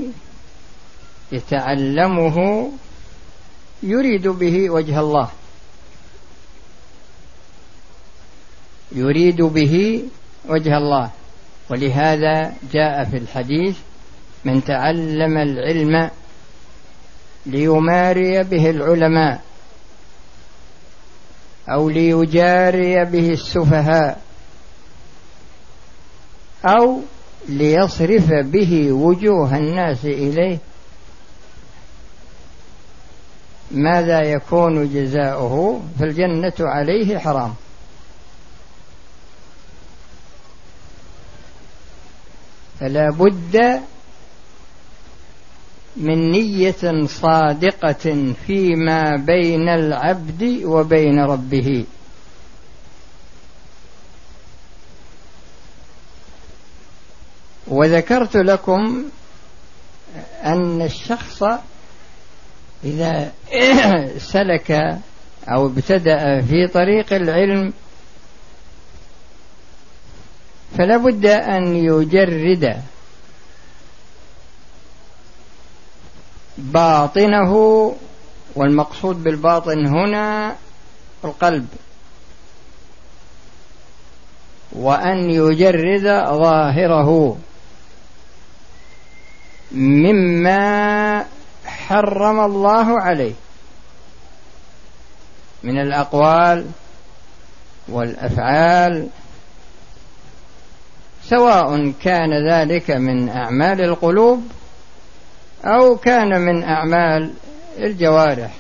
يتعلمه يريد به وجه الله، يريد به وجه الله. ولهذا جاء في الحديث: من تعلم العلم ليماري به العلماء أو ليجاري به السفهاء أو ليصرف به وجوه الناس إليه، ماذا يكون جزاؤه؟ فالجنة عليه حرام. فلا بد من نية صادقة فيما بين العبد وبين ربه. وذكرت لكم أن الشخص إذا سلك أو ابتدأ في طريق العلم فلا بد أن يجرد باطنه، والمقصود بالباطن هنا القلب، وأن يجرد ظاهره مما حرم الله عليه من الأقوال والأفعال، سواء كان ذلك من أعمال القلوب أو كان من أعمال الجوارح،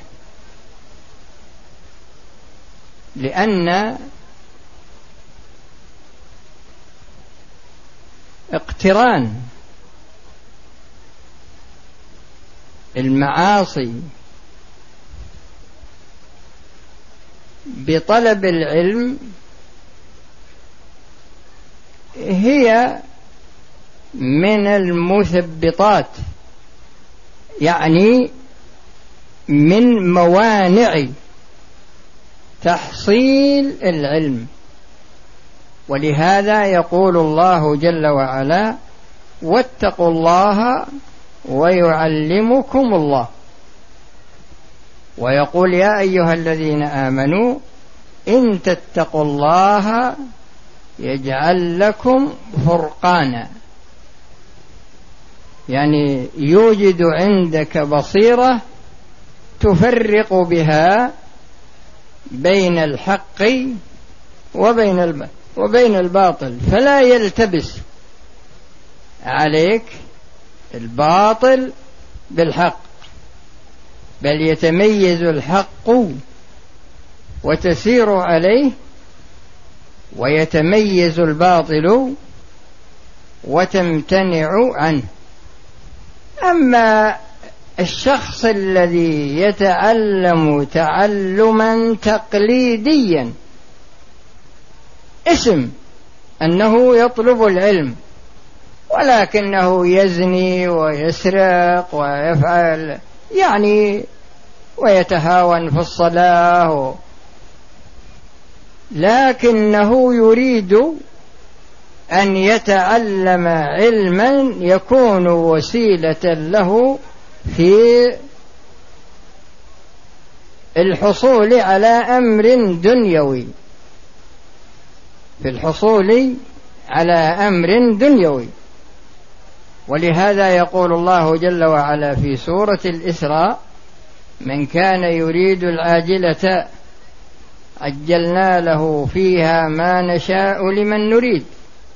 لأن اقتران المعاصي بطلب العلم هي من المثبطات، يعني من موانع تحصيل العلم. ولهذا يقول الله جل وعلا: واتقوا الله ويعلمكم الله. ويقول: يا أيها الذين آمنوا إن تتقوا الله يجعل لكم فرقانا، يعني يوجد عندك بصيرة تفرق بها بين الحق وبين الباطل، فلا يلتبس عليك الباطل بالحق، بل يتميز الحق وتسير عليه، ويتميز الباطل وتمتنع عنه. أما الشخص الذي يتعلم تعلما تقليديا، اسم أنه يطلب العلم ولكنه يزني ويسرق ويفعل يعني ويتهاون في الصلاة، لكنه يريد أن يتعلم علما يكون وسيلة له في الحصول على أمر دنيوي، في الحصول على أمر دنيوي. ولهذا يقول الله جل وعلا في سورة الإسراء: من كان يريد العاجلة عجلنا له فيها ما نشاء لمن نريد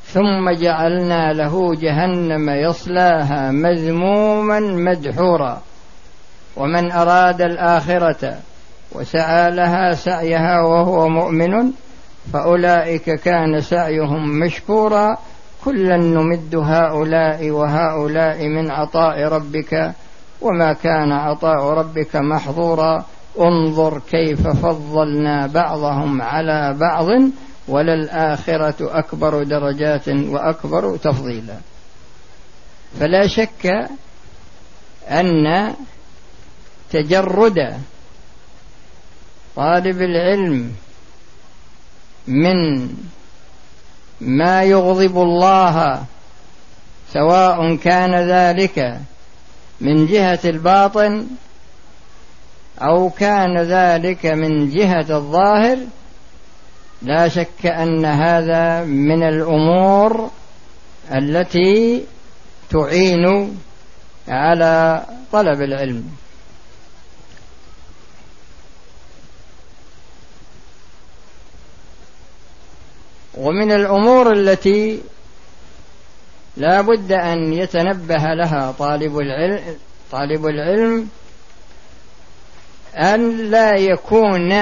ثم جعلنا له جهنم يصلاها مذموما مدحورا ومن أراد الآخرة وسعى لها سعيها وهو مؤمن فأولئك كان سعيهم مشكورا كلا نمد هؤلاء وهؤلاء من عطاء ربك وما كان عطاء ربك محظورا انظر كيف فضلنا بعضهم على بعض وللآخرة أكبر درجات وأكبر تفضيلا. فلا شك أن تجرد طالب العلم من ما يغضب الله سواء كان ذلك من جهة الباطن أو كان ذلك من جهة الظاهر لا شك أن هذا من الأمور التي تعين على طلب العلم. ومن الأمور التي لا بد أن يتنبه لها طالب العلم أن لا يكون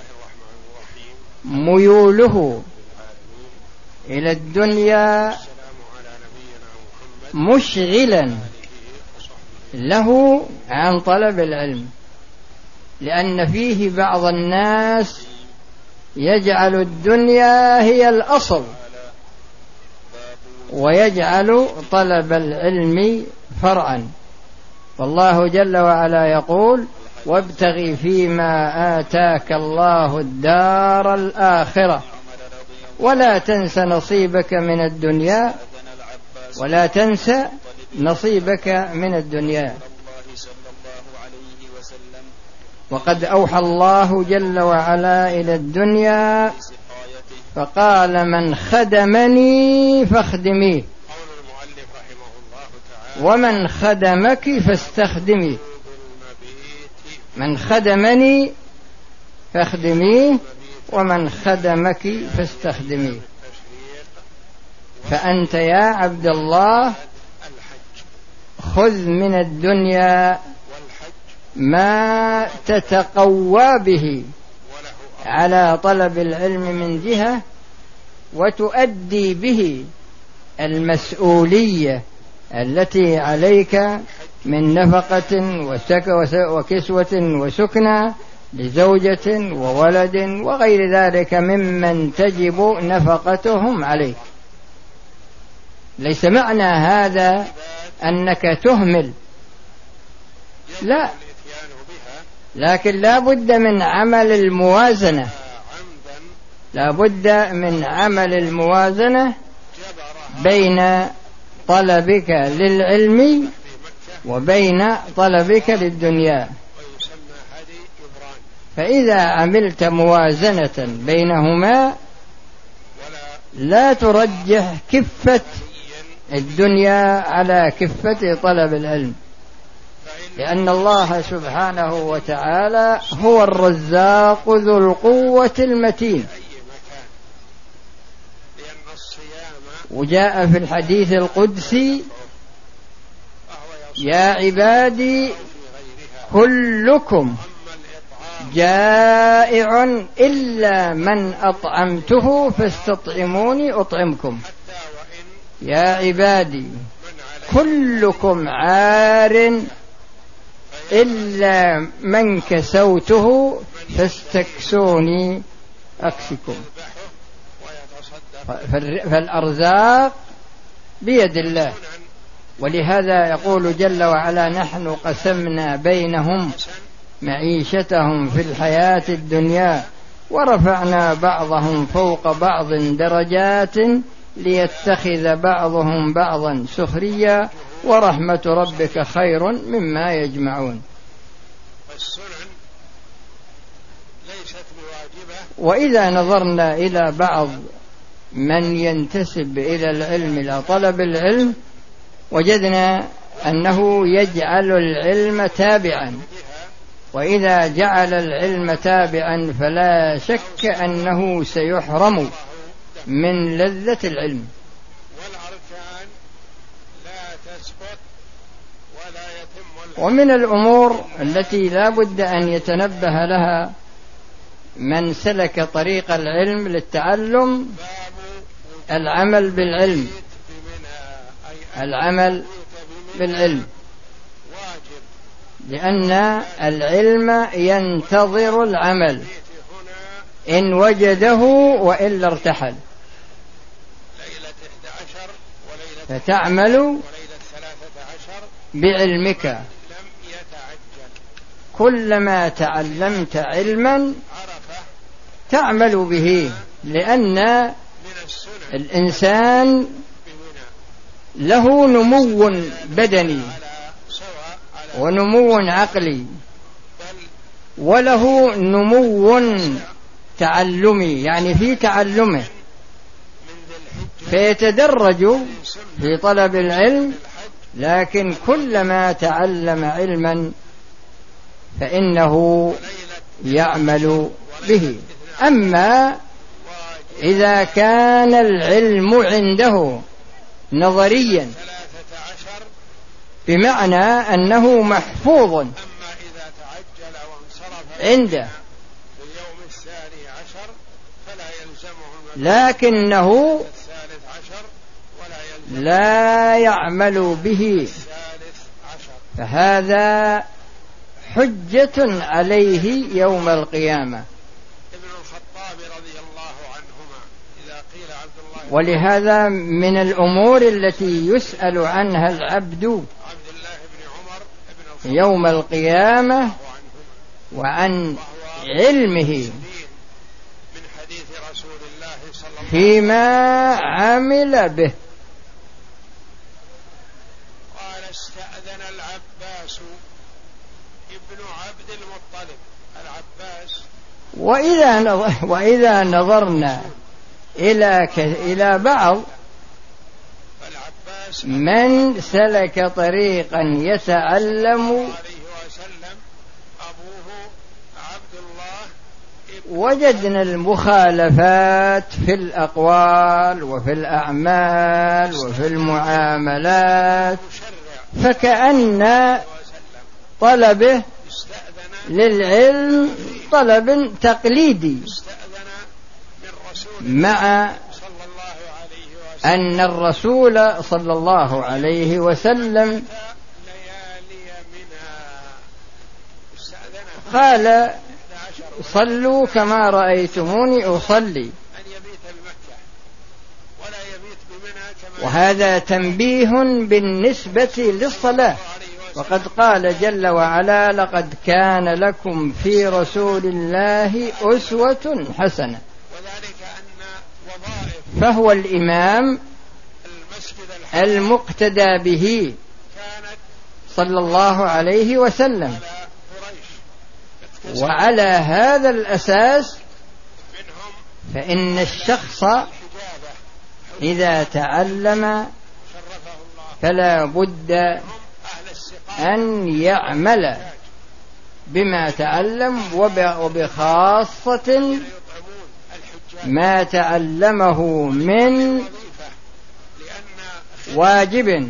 ميوله إلى الدنيا مشغلا له عن طلب العلم، لأن فيه بعض الناس يجعل الدنيا هي الأصل ويجعل طلب العلم فرعا. والله جل وعلا يقول وابتغ فيما آتاك الله الدار الآخرة ولا تنس نصيبك من الدنيا ولا تنس نصيبك من الدنيا. وقد أوحى الله جل وعلا إلى الدنيا فقال من خدمني فاخدميه ومن خدمك فاستخدميه. من خدمني فاخدميه ومن خدمك فاستخدميه. فأنت يا عبد الله خذ من الدنيا ما تتقوى به على طلب العلم من جهة وتؤدي به المسؤولية التي عليك من نفقة وكسوة وسكنى لزوجة وولد وغير ذلك ممن تجب نفقتهم عليك. ليس معنى هذا أنك تهمل، لا، لكن لا بد من عمل الموازنة، لا بد من عمل الموازنة بين طلبك للعلم وبين طلبك للدنيا. فإذا عملت موازنة بينهما لا ترجح كفة الدنيا على كفة طلب العلم، لأن الله سبحانه وتعالى هو الرزاق ذو القوة المتين. وجاء في الحديث القدسي يا عبادي كلكم جائع إلا من أطعمته فاستطعموني أطعمكم. يا عبادي كلكم عار إلا من كسوته فاستكسوني أكسكم. فالأرزاق بيد الله، ولهذا يقول جل وعلا نحن قسمنا بينهم معيشتهم في الحياة الدنيا ورفعنا بعضهم فوق بعض درجات ليتخذ بعضهم بعضا سخريا ورحمة ربك خير مما يجمعون. وإذا نظرنا إلى بعض من ينتسب إلى العلم إلى طلب العلم وجدنا أنه يجعل العلم تابعا، وإذا جعل العلم تابعا فلا شك أنه سيحرم من لذة العلم. ومن الأمور التي لا بد أن يتنبه لها من سلك طريق العلم للتعلم العمل بالعلم، العمل بالعلم، لأن العلم ينتظر العمل إن وجده وإلا ارتحل، فتعمل بعلمك. كلما تعلمت علما تعمل به، لأن الإنسان له نمو بدني ونمو عقلي وله نمو تعلمي، يعني في تعلمه، فيتدرج في طلب العلم، لكن كلما تعلم علما فإنه يعمل به. أما إذا كان العلم عنده نظريا بمعنى أنه محفوظ عنده لكنه لا يعمل به، فهذا حجة عليه يوم القيامة. ولهذا من الأمور التي يسأل عنها العبد يوم القيامة وعن علمه فيما عمل به. قال: استأذن العباس ابن عبد المطلب. العباس، وإذا نظرنا إلى بعض من سلك طريقا يتعلم وجدنا المخالفات في الأقوال وفي الأعمال وفي المعاملات، فكأن طلبه للعلم طلب تقليدي، مع أن الرسول صلى الله عليه وسلم قال: صلوا كما رأيتموني أصلي. وهذا تنبيه بالنسبة للصلاة، وقد قال جل وعلا: لقد كان لكم في رسول الله أسوة حسنة. فهو الإمام المقتدى به صلى الله عليه وسلم. وعلى هذا الأساس فإن الشخص إذا تعلم فلا بد أن يعمل بما تعلم، وبخاصة ما تعلمه من واجب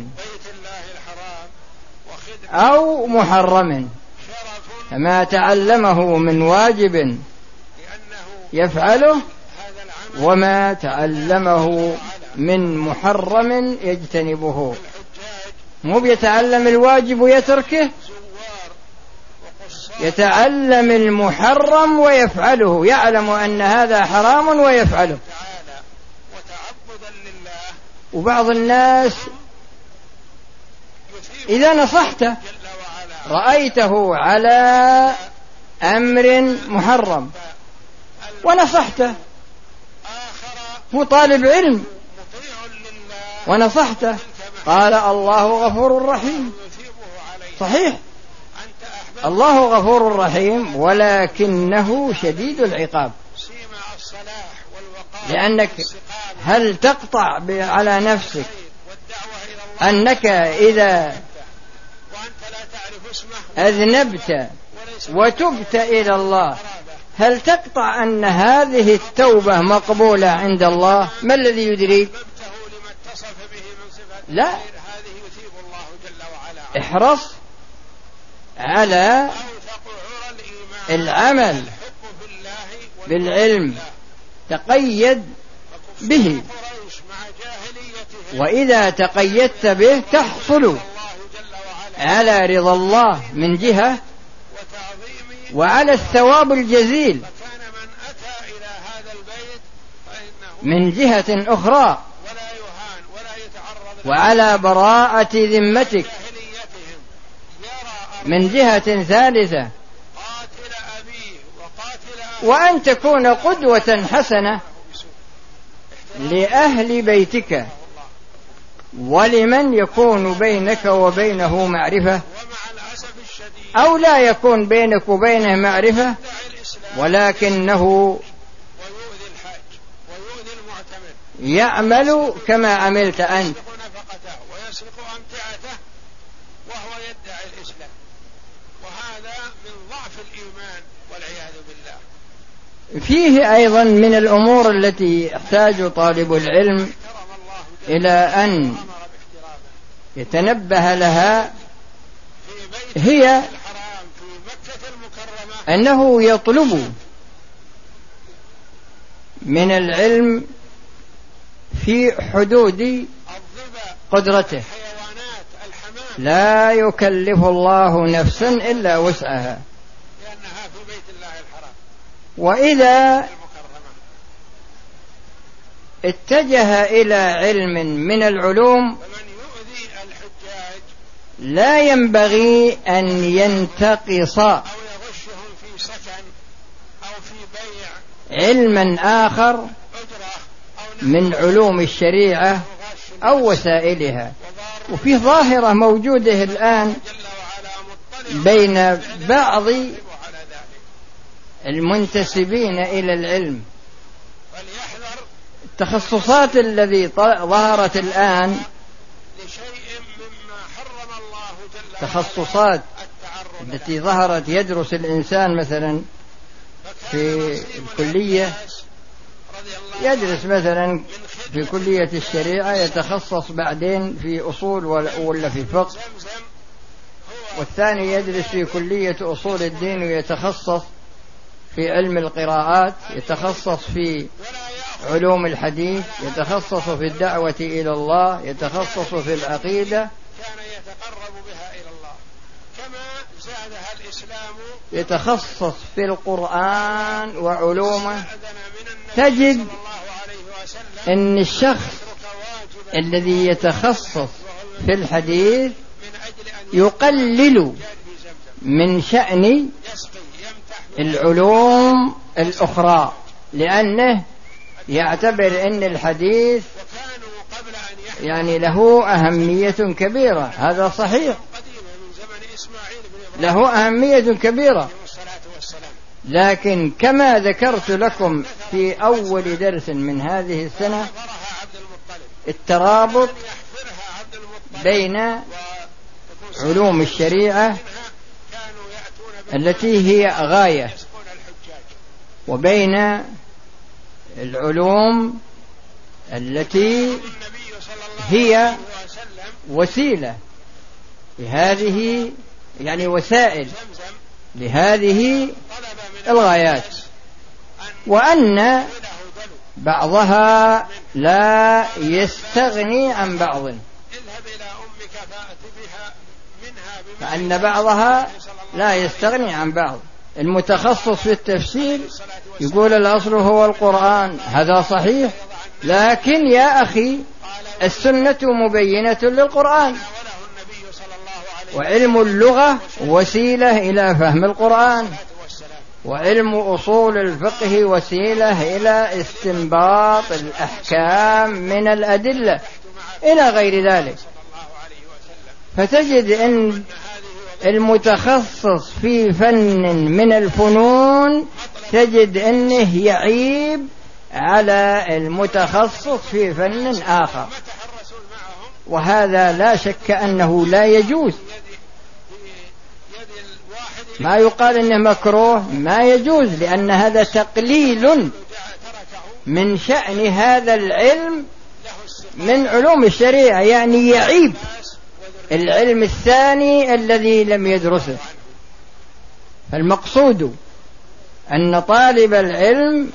أو محرم. فما تعلمه من واجب يفعله، وما تعلمه من محرم يجتنبه. مو بيتعلم الواجب ويتركه، يتعلم المحرم ويفعله، يعلم أن هذا حرام ويفعله. وبعض الناس إذا نصحته رأيته على أمر محرم ونصحته، هو طالب علم ونصحته، قال: الله غفور رحيم. صحيح، الله غفور رحيم، ولكنه شديد العقاب. لأنك هل تقطع على نفسك أنك إذا أذنبت وتبت إلى الله هل تقطع أن هذه التوبة مقبولة عند الله؟ ما الذي يدريك؟ لا، احرص على العمل بالعلم، تقيد به، وإذا تقيدت به تحصل على رضا الله من جهة، وعلى الثواب الجزيل من جهة أخرى، وعلى براءة ذمتك من جهة ثالثة، وأن تكون قدوة حسنة لأهل بيتك ولمن يكون بينك وبينه معرفة، أو لا يكون بينك وبينه معرفة ولكنه يعمل كما عملت أنت، ويسرق أمتعته وهو يدعي الإسلام، وهذا من ضعف الإيمان والعياذ بالله. فيه أيضا من الأمور التي يحتاج طالب العلم إلى أن يتنبه لها، هي أنه يطلب من العلم في حدود قدرته، لا يكلف الله نفسا إلا وسعها، وإذا اتجه إلى علم من العلوم لا ينبغي أن ينتقص علما آخر من علوم الشريعة أو وسائلها. وفي ظاهرة موجودة الآن بين بعض المنتسبين إلى العلم، التخصصات التي ظهرت الآن، تخصصات التي ظهرت، يدرس الإنسان مثلا في الكلية، يدرس مثلا في كلية الشريعة يتخصص بعدين في أصول ولا في فقه، والثاني يدرس في كلية أصول الدين ويتخصص في علم القراءات، يتخصص في علوم الحديث، يتخصص في الدعوة إلى الله، يتخصص في العقيدة، يتخصص في القرآن وعلومه. تجد أن الشخص الذي يتخصص في الحديث يقلل من شأن العلوم الأخرى، لأنه يعتبر أن الحديث يعني له أهمية كبيرة. هذا صحيح، له أهمية كبيرة، لكن كما ذكرت لكم في أول درس من هذه السنة، الترابط بين علوم الشريعة التي هي غاية وبين العلوم التي هي وسيلة لهذه، يعني وسائل لهذه الغايات، وأن بعضها لا يستغني عن بعض، فأن بعضها لا يستغني عن بعض. المتخصص في التفسير يقول الأصل هو القرآن، هذا صحيح، لكن يا أخي السنة مبينة للقرآن، وعلم اللغة وسيلة إلى فهم القرآن، وعلم أصول الفقه وسيلة إلى استنباط الأحكام من الأدلة إلى غير ذلك. فتجد أن المتخصص في فن من الفنون تجد أنه يعيب على المتخصص في فن آخر، وهذا لا شك أنه لا يجوز. ما يقال أنه مكروه، ما يجوز، لأن هذا تقليل من شأن هذا العلم من علوم الشريعة، يعني يعيب العلم الثاني الذي لم يدرسه. فالمقصود أن طالب العلم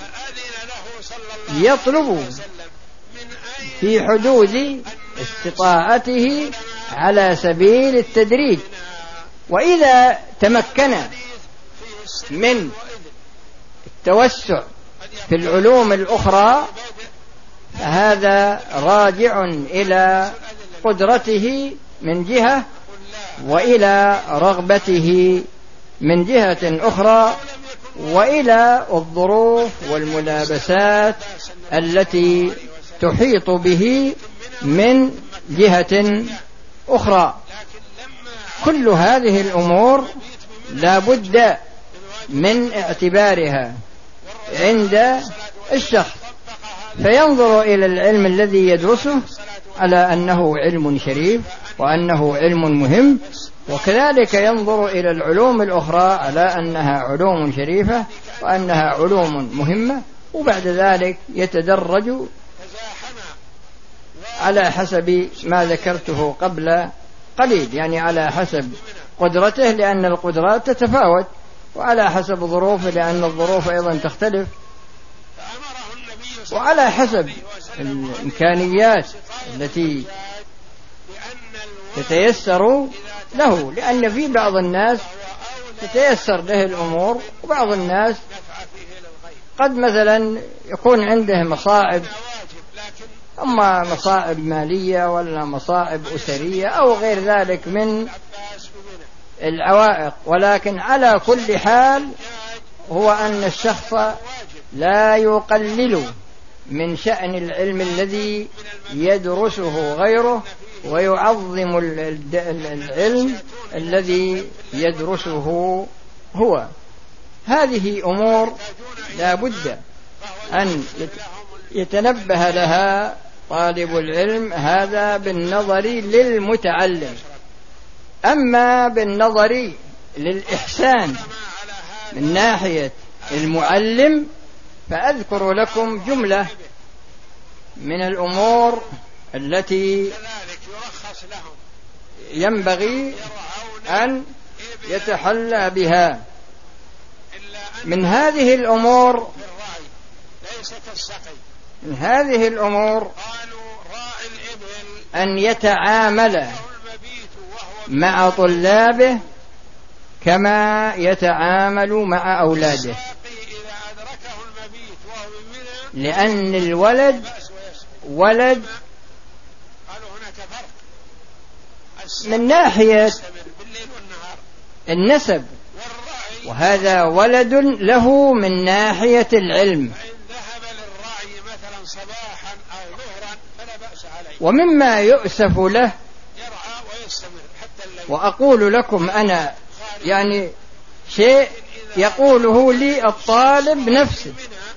يطلب في حدود استطاعته على سبيل التدريج، وإذا تمكن من التوسع في العلوم الأخرى فهذا راجع إلى قدرته من جهة وإلى رغبته من جهة أخرى وإلى الظروف والملابسات التي تحيط به من جهة أخرى. كل هذه الأمور لا بد من اعتبارها عند الشخص، فينظر إلى العلم الذي يدرسه على أنه علم شريف وأنه علم مهم، وكذلك ينظر إلى العلوم الأخرى على أنها علوم شريفة وأنها علوم مهمة، وبعد ذلك يتدرج على حسب ما ذكرته قبل قليل، يعني على حسب قدرته لأن القدرات تتفاوت، وعلى حسب ظروفه لأن الظروف أيضا تختلف، وعلى حسب الإمكانيات التي تتيسر له، لأن في بعض الناس تتيسر له الأمور وبعض الناس قد مثلا يكون عنده مصاعب، أما مصاعب مالية ولا مصاعب أسرية أو غير ذلك من العوائق. ولكن على كل حال هو أن الشخص لا يقلل من شأن العلم الذي يدرسه غيره ويعظم العلم الذي يدرسه هو. هذه أمور لا بد أن يتنبه لها طالب العلم، هذا بالنظر للمتعلم. أما بالنظر للإحسان من ناحية المعلم فأذكر لكم جملة من الأمور التي ينبغي أن يتحلى بها. من هذه الأمور أن يتعامل مع طلابه كما يتعامل مع أولاده، لأن الولد ولد من ناحية النسب، وهذا ولد له من ناحية العلم. ومما يؤسف له، وأقول لكم أنا يعني شيء يقوله لي الطالب نفسه،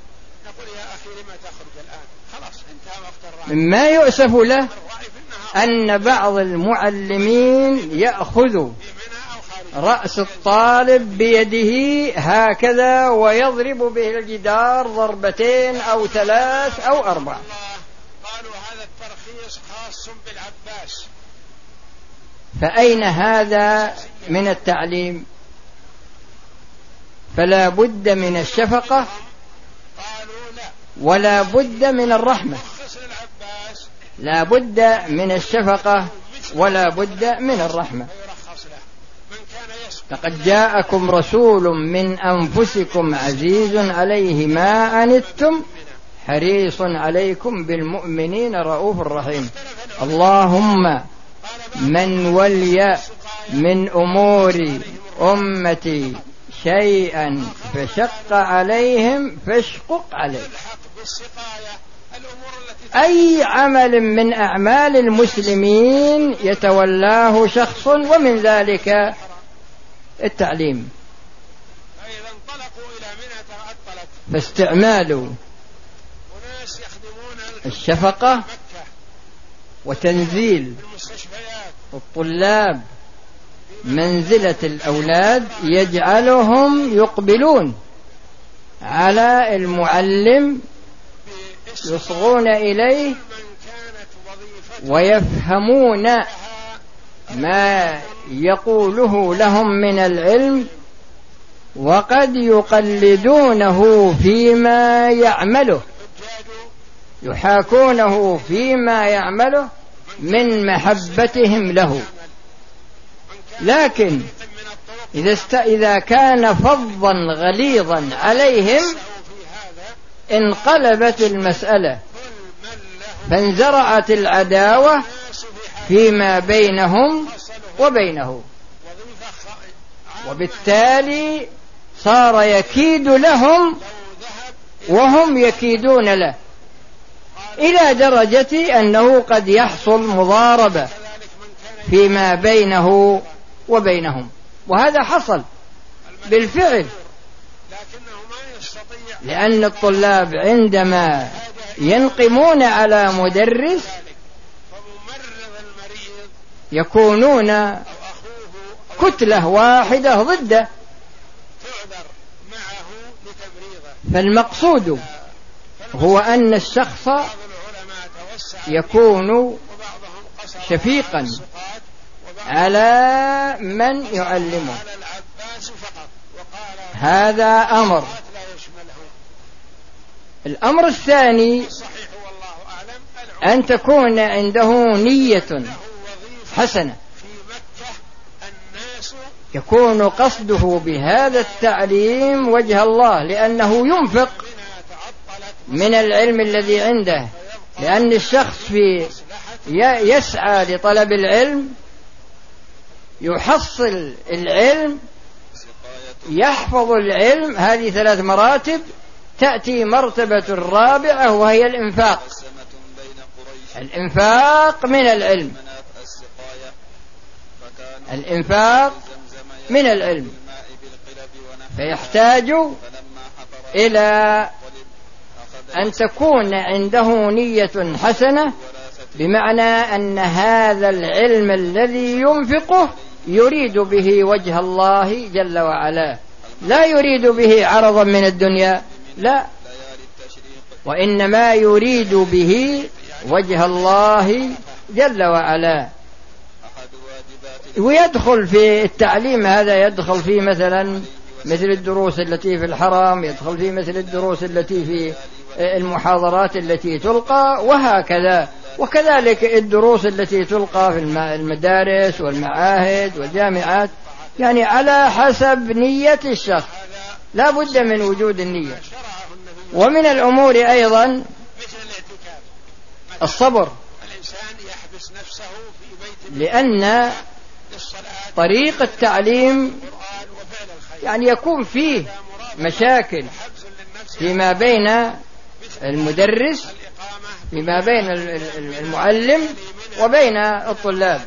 مما يؤسف له أن بعض المعلمين يأخذ رأس الطالب بيده هكذا ويضرب به الجدار ضربتين أو 3 أو 4. قالوا هذا الترخيص خاص بالعباس. فأين هذا من التعليم؟ فلا بد من الشفقة ولا بد من الرحمة، لا بد من الشفقة ولا بد من الرحمة. لقد جاءكم رسول من أنفسكم عزيز عليه ما عنتم حريص عليكم بالمؤمنين رؤوف رحيم. اللهم من ولي من أمور أمتي شيئا فشق عليهم فاشقق عليه. أي عمل من أعمال المسلمين يتولاه شخص، ومن ذلك التعليم. فاستعمال الشفقة وتنزيل الطلاب منزلة الأولاد يجعلهم يقبلون على المعلم، يصغون إليه ويفهمون ما يقوله لهم من العلم وقد يقلدونه فيما يعمله، يحاكونه فيما يعمله من محبتهم له. لكن إذا كان فظا غليظا عليهم انقلبت المسألة، فانزرعت العداوة فيما بينهم وبينه، وبالتالي صار يكيد لهم وهم يكيدون له، إلى درجة أنه قد يحصل مضاربة فيما بينه وبينهم. وهذا حصل بالفعل، لأن الطلاب عندما ينقمون على مدرس يكونون كتلة واحدة ضده. فالمقصود هو أن الشخص يكون شفيقا على من يعلمه. هذا أمر. الأمر الثاني أن تكون عنده نية حسنة، يكون قصده بهذا التعليم وجه الله، لأنه ينفق من العلم الذي عنده، لأن الشخص يسعى لطلب العلم، يحصل العلم، يحفظ العلم. هذه 3 مراتب. تأتي مرتبة الرابعة وهي الإنفاق. الإنفاق من العلم، الإنفاق من العلم، فيحتاج إلى أن تكون عنده نية حسنة، بمعنى أن هذا العلم الذي ينفقه يريد به وجه الله جل وعلا، لا يريد به عرضا من الدنيا، لا، وإنما يريد به وجه الله جل وعلا. ويدخل في التعليم هذا، يدخل في مثل الدروس التي في الحرم، يدخل في مثل الدروس التي في المحاضرات التي تلقى، وهكذا. وكذلك الدروس التي تلقى في المدارس والمعاهد والجامعات، يعني على حسب نية الشخص، لا بد من وجود النية. ومن الأمور أيضا الصبر، لأن طريق التعليم يعني يكون فيه مشاكل فيما بين المدرس، فيما بين المعلم وبين الطلاب.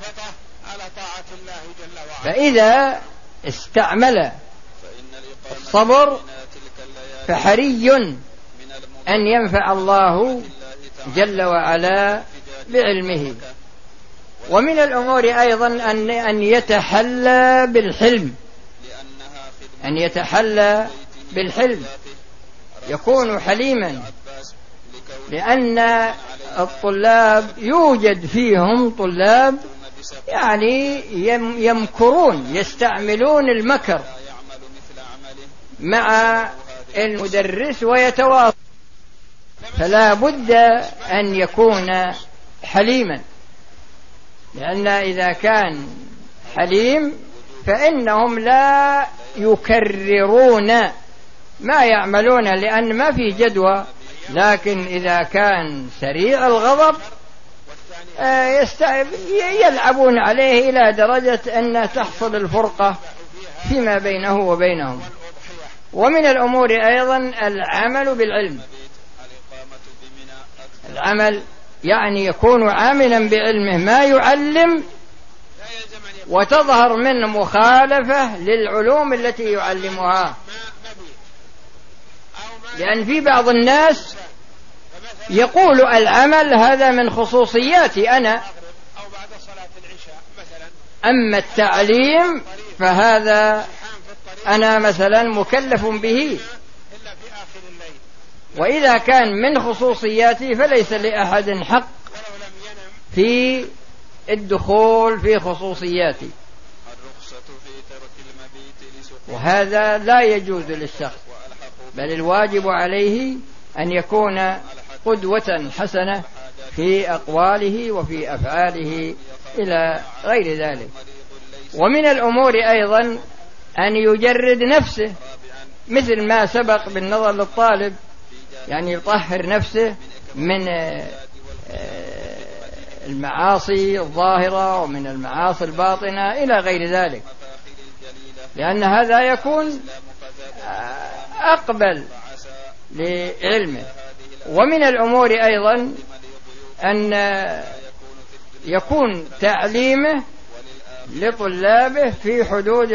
فإذا استعمل الصبر فحري أن ينفع الله جل وعلا بعلمه. ومن الأمور أيضا أن يتحلى بالحلم، أن يتحلى بالحلم، يكون حليما، لأن الطلاب يوجد فيهم طلاب يعني يمكرون، يستعملون المكر مع المدرس ويتواصل، فلا بد أن يكون حليما، لأن إذا كان حليم فإنهم لا يكررون ما يعملون، لأن ما في جدوى. لكن إذا كان سريع الغضب يلعبون عليه إلى درجة أن تحصل الفرقة فيما بينه وبينهم. ومن الأمور أيضا العمل بالعلم. العمل يعني يكون عاملا بعلمه ما يعلم، وتظهر منه مخالفة للعلوم التي يعلمها، لأن في بعض الناس يقول العمل هذا من خصوصياتي أنا، أما التعليم فهذا أنا مثلا مكلف به، وإذا كان من خصوصياتي فليس لأحد حق في الدخول في خصوصياتي. وهذا لا يجوز للشخص، بل الواجب عليه أن يكون قدوة حسنة في أقواله وفي أفعاله إلى غير ذلك. ومن الأمور أيضا أن يجرد نفسه، مثل ما سبق بالنظر للطالب، يعني يطهر نفسه من المعاصي الظاهرة ومن المعاصي الباطنة إلى غير ذلك، لأن هذا يكون أقبل لعلمه. ومن الأمور أيضا أن يكون تعليمه لطلابه في حدود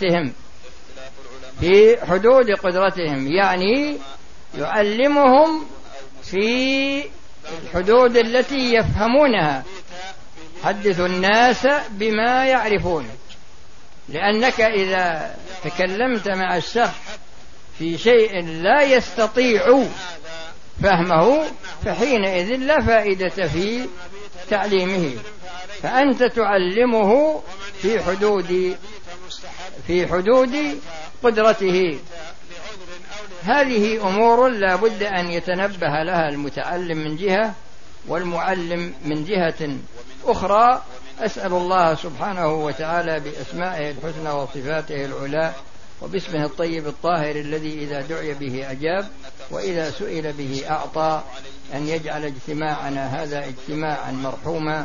قدرتهم، يعني يعلمهم في الحدود التي يفهمونها. حدثوا الناس بما يعرفون، لأنك إذا تكلمت مع الشخص في شيء لا يستطيع فهمه فحينئذ لا فائدة في تعليمه، فأنت تعلمه في حدود قدرته. هذه أمور لا بد أن يتنبه لها المتعلم من جهة والمعلم من جهة أخرى. أسأل الله سبحانه وتعالى بأسمائه الحسنى وصفاته العلى وباسمه الطيب الطاهر الذي إذا دعي به أجاب وإذا سئل به أعطى أن يجعل اجتماعنا هذا اجتماعا مرحوما،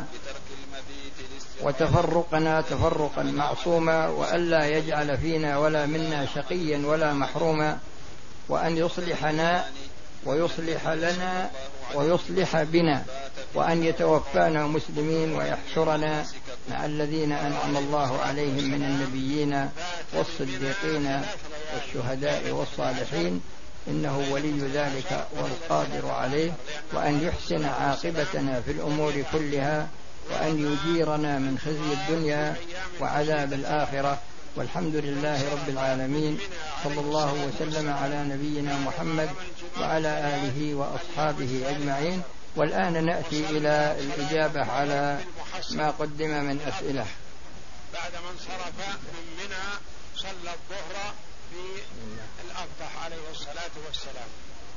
وتفرقنا تفرقا معصوما، وألا يجعل فينا ولا منا شقيا ولا محروما، وأن يصلحنا ويصلح لنا ويصلح بنا، وأن يتوفانا مسلمين ويحشرنا مع الذين أنعم الله عليهم من النبيين والصديقين والشهداء والصالحين، إنه ولي ذلك والقادر عليه، وأن يحسن عاقبتنا في الأمور كلها، وأن يجيرنا من خزي الدنيا وعذاب الآخرة. والحمد لله رب العالمين، صلى الله وسلم على نبينا محمد وعلى آله وأصحابه أجمعين. والآن نأتي إلى الإجابة على ما قدم من أسئلة. بعد ما انصرف من منى صلى الظهر في الأبطح عليه الصلاة والسلام.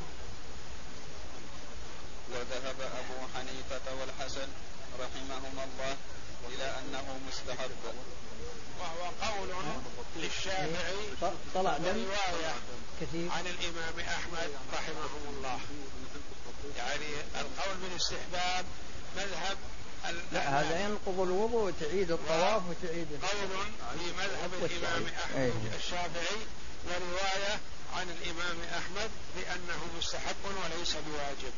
وذهب أبو حنيفة والحسن رحمهما الله إلى أنه مستحب، وهو قول للشافعي ورواية عن الإمام أحمد رحمه الله. يعني القول بالاستحباب مذهب لا، هذا ينقض الوضوء وتعيد الطواف وتعيد قول في مذهب الإمام أحمد الشافعي، ورواية عن الإمام أحمد بأنه مستحب وليس بواجب.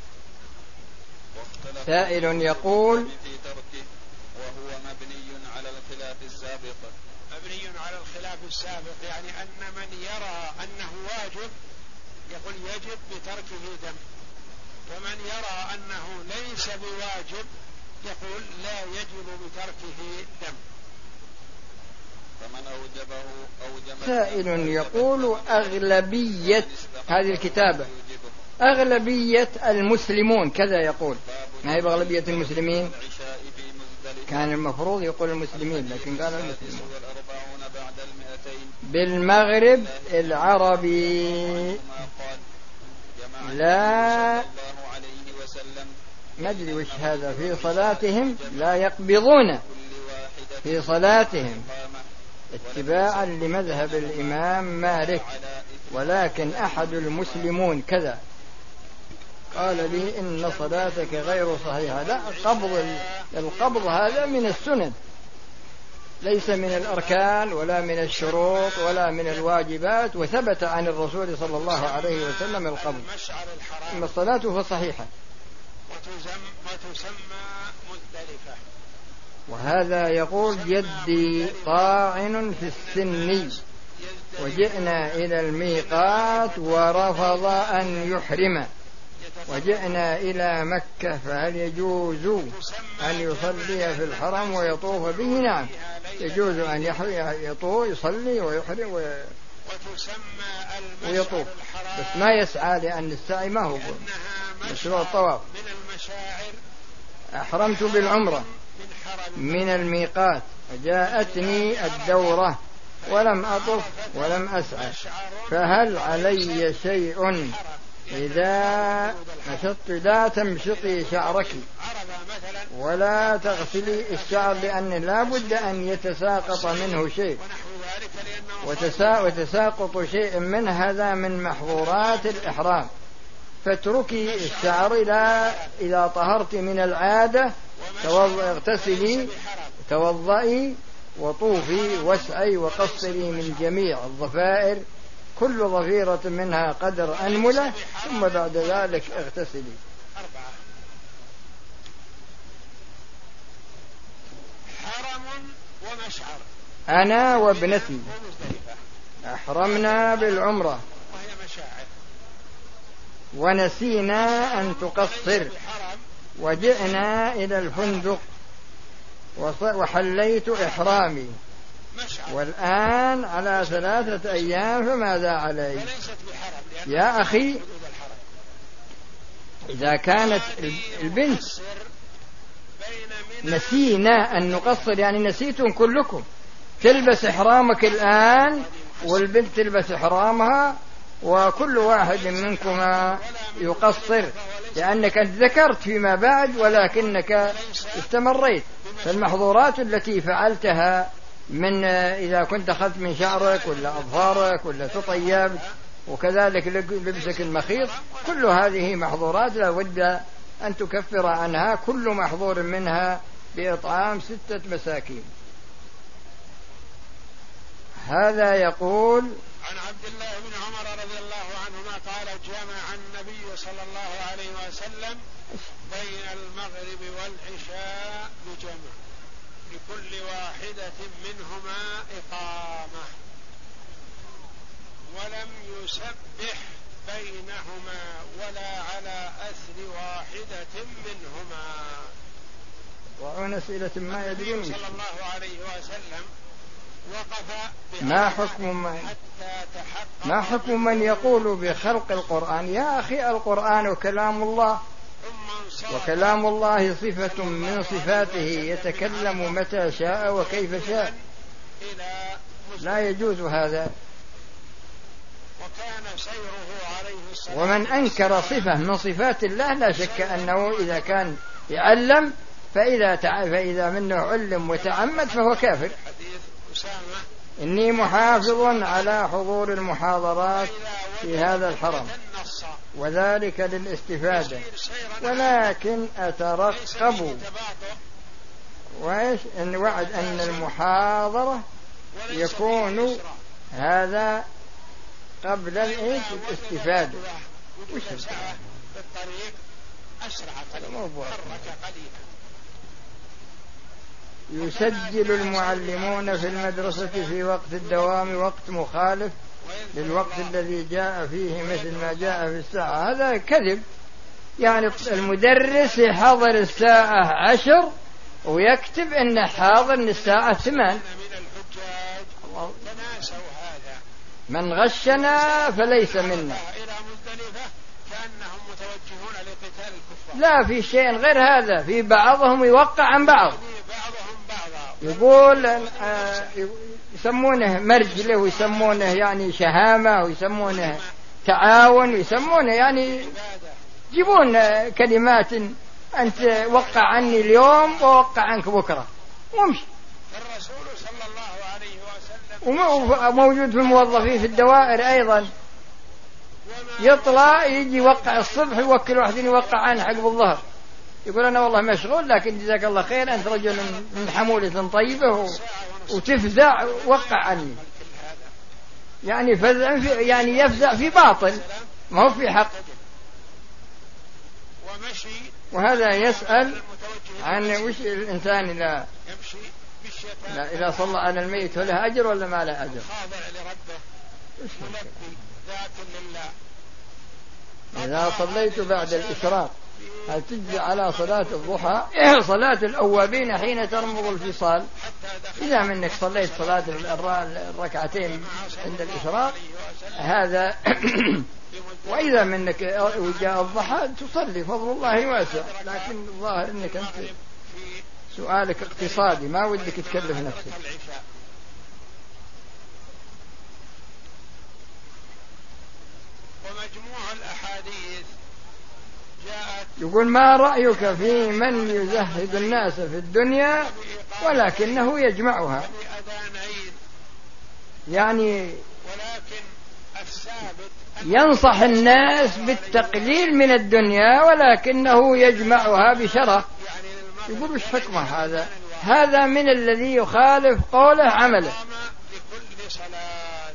سائل يقول في تركه وهو مبني على الخلاف السابق. مبني على الخلاف السابق يعني أن من يرى أنه واجب يقول يجب بتركه دم، ومن يرى أنه ليس بواجب يقول لا يجب بتركه دم. فمن أوجب سائل يقول أغلبية هذه الكتابة أغلبية المسلمون كذا يقول، ما هي بأغلبية المسلمين؟ كان المفروض يقول المسلمين لكن قال المسلمون. بالمغرب العربي لا ما أدري وش هذا، في صلاتهم لا يقبضون في صلاتهم اتباعا لمذهب الإمام مالك، ولكن أحد المسلمون كذا قال لي إن صلاتك غير صحيحة. لا، القبض هذا من السنن، ليس من الأركان ولا من الشروط ولا من الواجبات، وثبت عن الرسول صلى الله عليه وسلم القبض. أما الصلاة فصحيحة وتسمى مزدلفة. وهذا يقول جدي طاعن في السن وجئنا إلى الميقات ورفض أن يحرم، وجئنا إلى مكة فهل يجوز أن يصلي في الحرم ويطوف به؟ نعم، يجوز أن يطوف يصلي ويحرم ويطوف، بس ما يسعى، لأن السعي ما هو مشروع الطواف. أحرمت بالعمرة من الميقات وجاءتني الدورة ولم أطف ولم أسعى، فهل علي شيء إذا مشطت؟ لا تمشطي شعرك ولا تغسلي الشعر، لأن لا بد أن يتساقط منه شيء، وتساقط شيء منه هذا من محظورات الإحرام. فاتركي الشعر إذا طهرت من العادة اغتسلي توضئي وطوفي واسعي وقصري من جميع الضفائر، كل ضفيرة منها قدر أنملة، ثم بعد ذلك اغتسلي. حرم ومشعر. أنا وابنتي أحرمنا بالعمرة ونسينا أن تقصر، وجئنا إلى الفندق وحليت إحرامي، والآن على 3 أيام، فماذا علي؟ يا أخي، إذا كانت البنت نسينا أن نقصر، يعني نسيتم كلكم، تلبس إحرامك الآن والبنت تلبس إحرامها وكل واحد منكما يقصر، لأنك ذكرت فيما بعد ولكنك استمريت. فالمحظورات التي فعلتها من إذا كنت أخذت من شعرك ولا أظفارك ولا تطيبت، وكذلك لبسك المخيط، كل هذه محظورات لا بد أن تكفر عنها كل محظور منها بإطعام 6 مساكين. هذا يقول عن عبد الله بن عمر رضي الله عنهما قال: جمع النبي صلى الله عليه وسلم بين المغرب والعشاء بجمع، لكل واحدة منهما إقامة، ولم يسبح بينهما ولا على أثر واحدة منهما. وعن أسئلة ما يدرون. صلى الله عليه وسلم وقف ما حكم من يقول بخلق القرآن؟ يا أخي، القرآن كلام الله، وكلام الله صفة من صفاته، يتكلم متى شاء وكيف شاء، لا يجوز هذا. ومن أنكر صفة من صفات الله لا شك أنه إذا كان يعلم فإذا منه علم وتعمد فهو كافر. إني محافظ على حضور المحاضرات في هذا الحرم، وذلك للاستفادة، ولكن أترقب إن وعد أن المحاضرة يكون هذا قبل الاستفادة. يسجل المعلمون في المدرسة في وقت الدوام وقت مخالف للوقت الذي جاء فيه، مثل ما جاء في الساعة. هذا كذب، يعني المدرس يحضر الساعة 10 ويكتب إنه حاضر الساعة 8. من غشنا فليس منا. لا، في شيء غير هذا، في بعضهم يوقع عن بعض، يقول يسمونه مرجله، ويسمونه يعني شهامة، ويسمونه تعاون، ويسمونه يعني يجيبون كلمات، أنت وقع عني اليوم ووقع عنك بكرة وامشي. الرسول صلى الله عليه وسلم وموجود في الموظفين في الدوائر أيضا، يطلع يجي يوقع الصبح، يوكل واحد يوقع عنه عقب الظهر، يقول أنا والله مشغول، لكن جزاك الله خير، أنت رجل من حمولة طيبة وتفزع، وقع عني. يعني فزع يعني يفزع في باطل، ما هو في حق. وهذا يسأل عن وش الإنسان إذا صلى على الميت له أجر ولا ما له أجر؟ إذا صليت بعد الإشراق هل تجزي على صلاة الضحى صلاة الأوابين حين ترمض الفصال؟ إذا منك صليت صلاة الركعتين عند الإشراق هذا وإذا منك وجاء الضحى تصلي، فضل الله واسع. لكن الظاهر أنك أنت سؤالك اقتصادي، ما ودك تكلف نفسك. الأحاديث جاءت. يقول ما رأيك في من يزهد الناس في الدنيا ولكنه يجمعها؟ يعني ولكن الثابت ينصح الناس بالتقليل من الدنيا ولكنه يجمعها بشرف. يقول وش حكمه هذا؟ هذا من الذي يخالف قوله عمله. لكل صلاة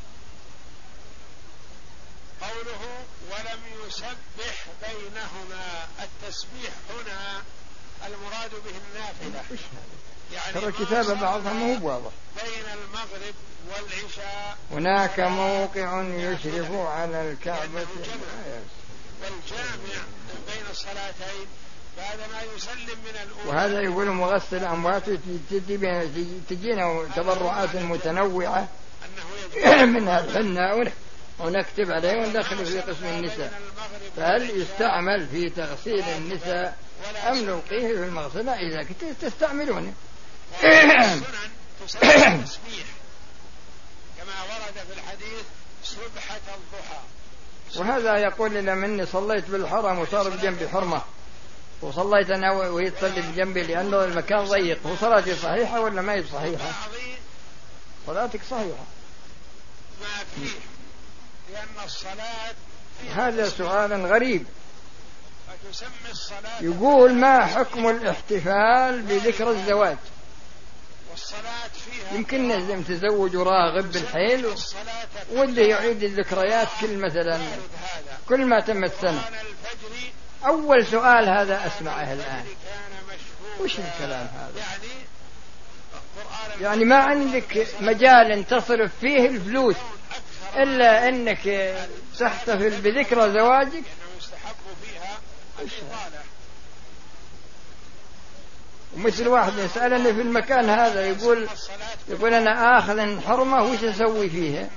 قوله ولم يسبح بينهما. التسبيح هنا المراد به النافلة، يعني ترى كتاب بعضها مو واضح. بين المغرب والعشاء هناك موقع يشرف على الكعبة والجامع بين الصلاتين بعد ما يسلم من الأولى. وهذا يقول مغسل الأموات. تجينا تبرعات متنوعة منها الحنة ونكتب عليه وندخل في قسم النساء. فهل يستعمل في تغسيل النساء أم نلقيه في المغسلة؟ إذا كنت تستعملونه تسبيح كما ورد في الحديث سبحة الضحى. وهذا يقول إذا مني صليت بالحرم وصار بجنبي حرمة وصليت أنا وهي تصلي بجنبي لأنه المكان ضيق، وصلاتي صحيحة ولا ما هي صحيحة؟ صلاتك صحيحة. ما فيه لأن الصلاة هذا سؤال غريب. فتسمي الصلاة. يقول ما حكم الاحتفال بذكرى الزواج؟ والصلاة فيها يمكن لازم تزوج وراغب بالحيل وده يعيد الذكريات كل ما تمت سنة. أول سؤال هذا أسمعه الآن. وش الكلام هذا؟ يعني ما عندك مجال تصرف فيه الفلوس إلا أنك تحتفل بذكرى زواجك. ومثل واحد يسألني في المكان هذا يقول أنا آخذ حرمة وش أسوي فيها؟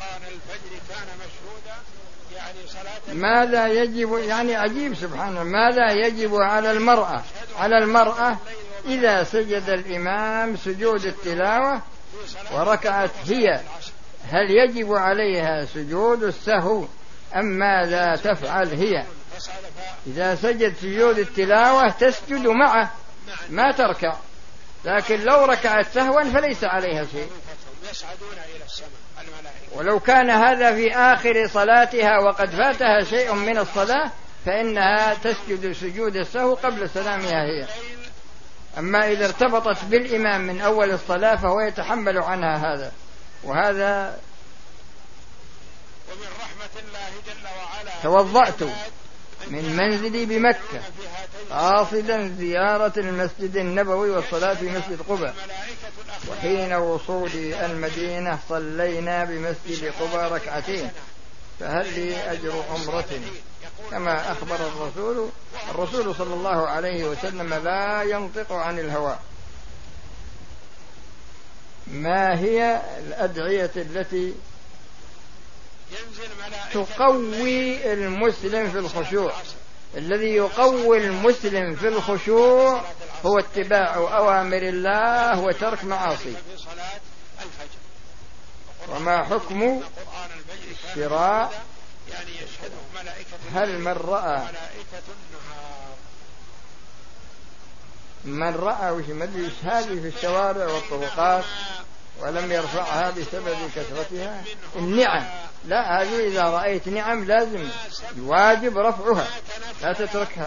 ماذا يجب؟ يعني عجيب سبحان الله. ماذا يجب على المرأة إذا سجد الإمام سجود التلاوة وركعت هي؟ هل يجب عليها سجود السهو أم ماذا تفعل هي؟ إذا سجد سجود التلاوة تسجد معه ما تركع، لكن لو ركعت سهوا فليس عليها شيء. ولو كان هذا في آخر صلاتها وقد فاتها شيء من الصلاة فإنها تسجد سجود السهو قبل سلامها هي. أما إذا ارتبطت بالإمام من أول الصلاة فهو يتحمل عنها هذا. وهذا ومن رحمة الله جل وعلا توضأت من منزلي بمكة قاصدا زيارة المسجد النبوي والصلاة في مسجد قباء، وحين وصولي المدينة صلينا بمسجد قباء ركعتين، فهل لي أجر عمرة؟ كما أخبر الرسول صلى الله عليه وسلم لا ينطق عن الهوى. ما هي الأدعية التي تقوي المسلم في الخشوع؟ الذي يقوي المسلم في الخشوع هو اتباع أوامر الله وترك معاصي. وما حكم الشراء؟ هل من رأى وش مدري هذه في الشوارع والطرقات ولم يرفعها بسبب كثرتها؟ النعم لا، هذه إذا رأيت نعم لازم واجب رفعها لا تتركها.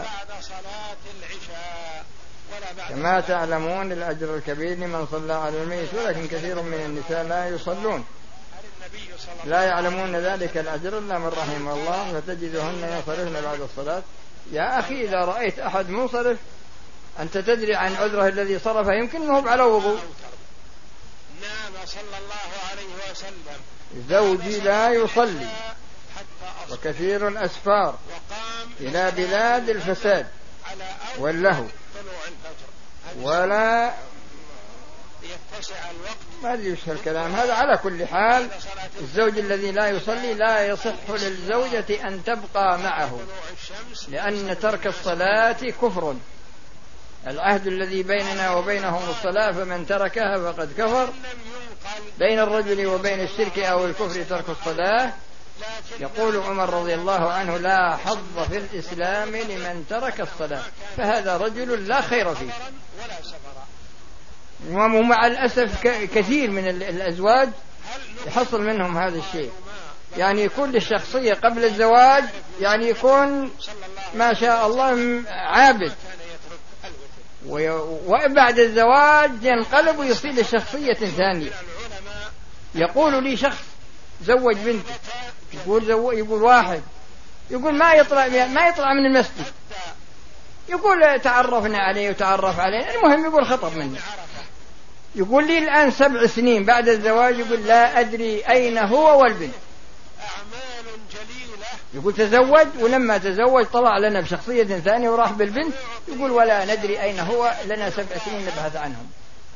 كما تعلمون الأجر الكبير لمن صلى على الميت، ولكن كثير من النساء لا يصلون لا يعلمون ذلك الأجر إلا من رحم الله، فتجدهن يصرفن بعد الصلاة. يا أخي إذا رأيت أحد منصرف أنت تدري عن عذره الذي صرفه، يمكن أنه على وضوء. نعم صلى الله عليه وسلم زوجي لا يصلي وكثير الأسفار إلى بلاد الفساد واللهو ولا ما أدري وش الكلام هذا. على كل حال الزوج الذي لا يصلي لا يصح للزوجة أن تبقى معه، لأن ترك الصلاة كفر. العهد الذي بيننا وبينهم الصلاة، فمن تركها فقد كفر. بين الرجل وبين الشرك أو الكفر ترك الصلاة، يقول عمر رضي الله عنه: لا حظ في الإسلام لمن ترك الصلاة، فهذا رجل لا خير فيه. ومع الأسف كثير من الأزواج يحصل منهم هذا الشيء، يعني يكون للشخصية قبل الزواج يعني يكون ما شاء الله عابد، وبعد الزواج ينقلب ويصير لشخصية ثانية. يقول لي شخص زوج بنته، يقول واحد يقول ما يطلع من المسجد، يقول تعرفنا عليه وتعرف عليه، المهم يقول خطب منه. يقول لي الآن 7 سنين بعد الزواج يقول لا أدري أين هو والبنت. يقول تزوج، ولما تزوج طلع لنا بشخصية ثانية وراح بالبنت، يقول ولا ندري أين هو، لنا 7 سنين نبحث عنهم.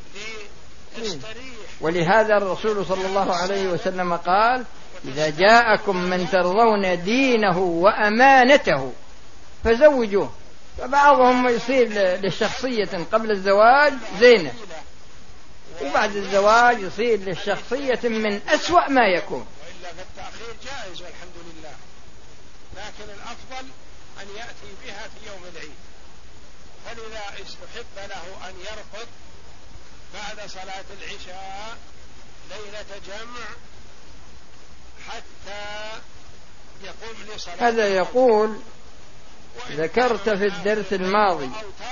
ولهذا الرسول صلى الله عليه وسلم قال: إذا جاءكم من ترضون دينه وأمانته فزوجوه. فبعضهم يصير للشخصية قبل الزواج زينة، وبعد الزواج يصير للشخصية من أسوأ ما يكون. وإلا فالتأخير جائز والحمد لله، لكن الأفضل أن يأتي بها في يوم العيد. فلذا استحب له أن يرقد بعد صلاة العشاء ليلة جمع حتى يقوم لصلاة. هذا يقول: ذكرت في الدرس الماضي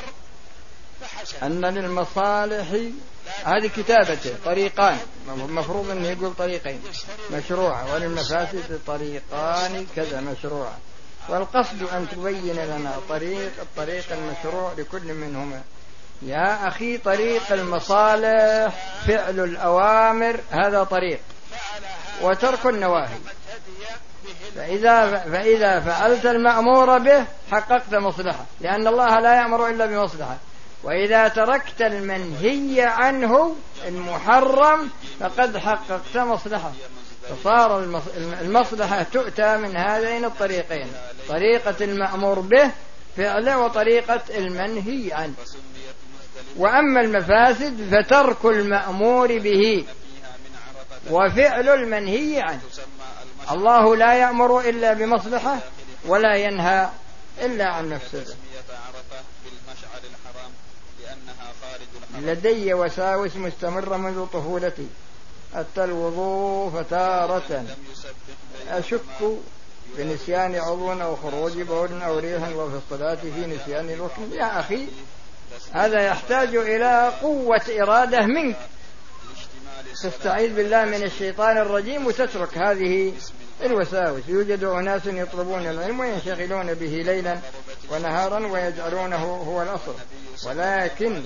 أن للمصالح، هذه كتابته، طريقان، مفروض أنه يقول طريقين مشروعة، وللمفاسد طريقان كذا مشروعة، والقصد أن تبين لنا الطريق المشروع لكل منهما. يا أخي طريق المصالح فعل الأوامر، هذا طريق، وترك النواهي. فإذا فعلت المأمور به حققت مصلحة، لأن الله لا يأمر إلا بمصلحة. وإذا تركت المنهي عنه المحرم فقد حققت مصلحة. فصار المصلحة تؤتى من هذين الطريقين: طريقة المأمور به فعله، وطريقة المنهي عنه. وأما المفاسد فترك المأمور به وفعل المنهي عنه. الله لا يأمر إلا بمصلحة ولا ينهى إلا عن مفسدة. لدي وساوس مستمرة منذ طفولتي، حتى الوضوء فتارة أشك في نسيان عضو أو خروج بول أو ريح، وفي الصلاة في نسيان الركن. يا أخي هذا يحتاج إلى قوة إرادة منك، تستعيذ بالله من الشيطان الرجيم وتترك هذه الوساوس. يوجد أناس يطلبون العلم وينشغلون به ليلا ونهارا ويجعلونه هو الأصل، ولكن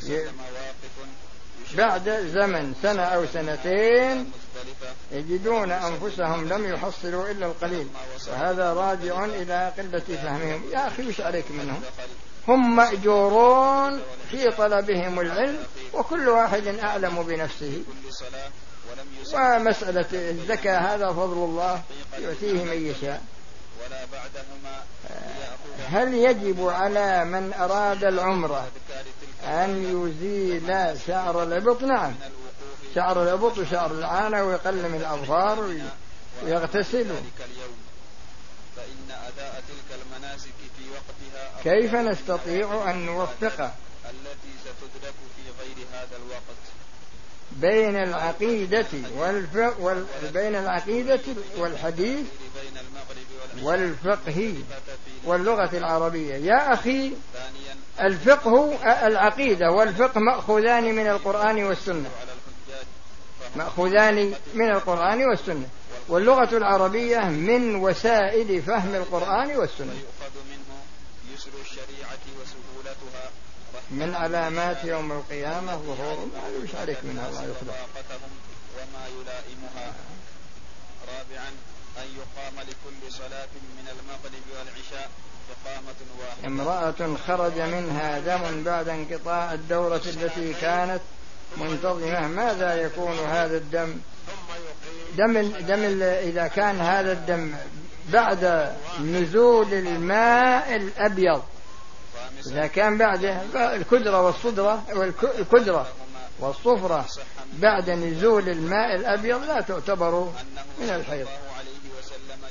بعد زمن 1 أو 2 يجدون أنفسهم لم يحصلوا إلا القليل، وهذا راجع إلى قلة فهمهم. يا أخي وش عليك منهم؟ هم مأجورون في طلبهم العلم، وكل واحد أعلم بنفسه. ومسألة الزكاة هذا فضل الله يؤتيه من يشاء. هل يجب على من أراد العمرة أن يزيل شعر الإبط؟ نعم، شعر الإبط وشعر العانة، ويقلم الأظفار ويغتسل. كيف نستطيع أن نوفق بين العقيدة والحديث والفقه واللغة العربية؟ يا أخي الفقه، العقيدة والفقه مأخوذان من القرآن والسنة، مأخوذان من القرآن والسنة، واللغة العربية من وسائل فهم القرآن والسنة. من علامات يوم القيامة ظهور ما وش عليك منها، الله يصلح. وما يلائمها. رابعا أن يقام لكل صلاة من المغرب والعشاء إقامة واحدة. امرأة خرج منها دم بعد انقطاع الدورة التي كانت منتظمة، ماذا يكون هذا الدم؟ دم إذا كان هذا الدم بعد نزول الماء الأبيض، إذا كان بعد الكدرة والصفرة بعد نزول الماء الأبيض لا تعتبر من الحيض.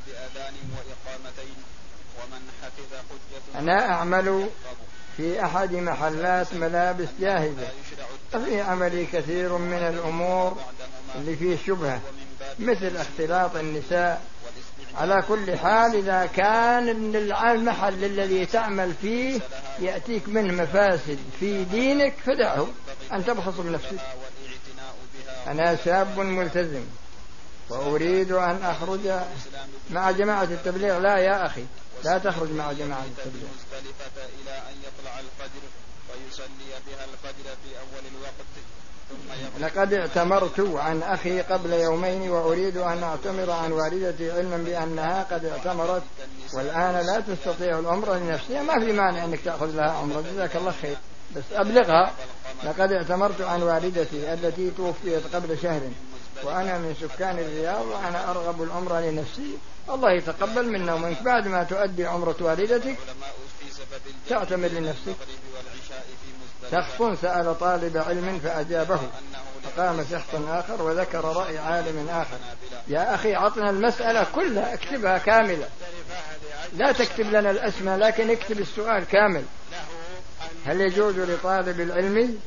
بأذان وإقامتين. ومن حفظ حجة. أنا أعمل في أحد محلات ملابس جاهزة، وفي عملي كثير من الأمور اللي فيه شبهة مثل اختلاط النساء. على كل حال إذا كان المحل الذي تعمل فيه يأتيك منه مفاسد في دينك فدعه، أن تبخص بنفسك. أنا شاب ملتزم وأريد أن أخرج مع جماعة التبليغ. لا يا أخي، لا تخرج مع جماعة التبليغ. إلى أن يطلع الفجر ويصلي بها الفجر في أول الوقت. لقد اعتمرت عن أخي قبل يومين وأريد أن أعتمر عن والدتي علما بأنها قد اعتمرت والآن لا تستطيع العمرة لنفسها. ما في مانع أنك تأخذ لها عمرة، جزاك الله خير، بس أبلغها لقد اعتمرت عن والدتي التي توفيت قبل شهر وأنا من سكان الرياض وأنا أرغب العمرة لنفسي. الله يتقبل منا ومنك. بعد ما تؤدي عمرة والدتك تعتمر لنفسك. شخص سأل طالب علم فأجابه، فقام شخص آخر وذكر رأي عالم آخر. يا أخي عطنا المسألة كلها، اكتبها كاملة، لا تكتب لنا الأسماء لكن اكتب السؤال كامل. هل يجوز لطالب العلم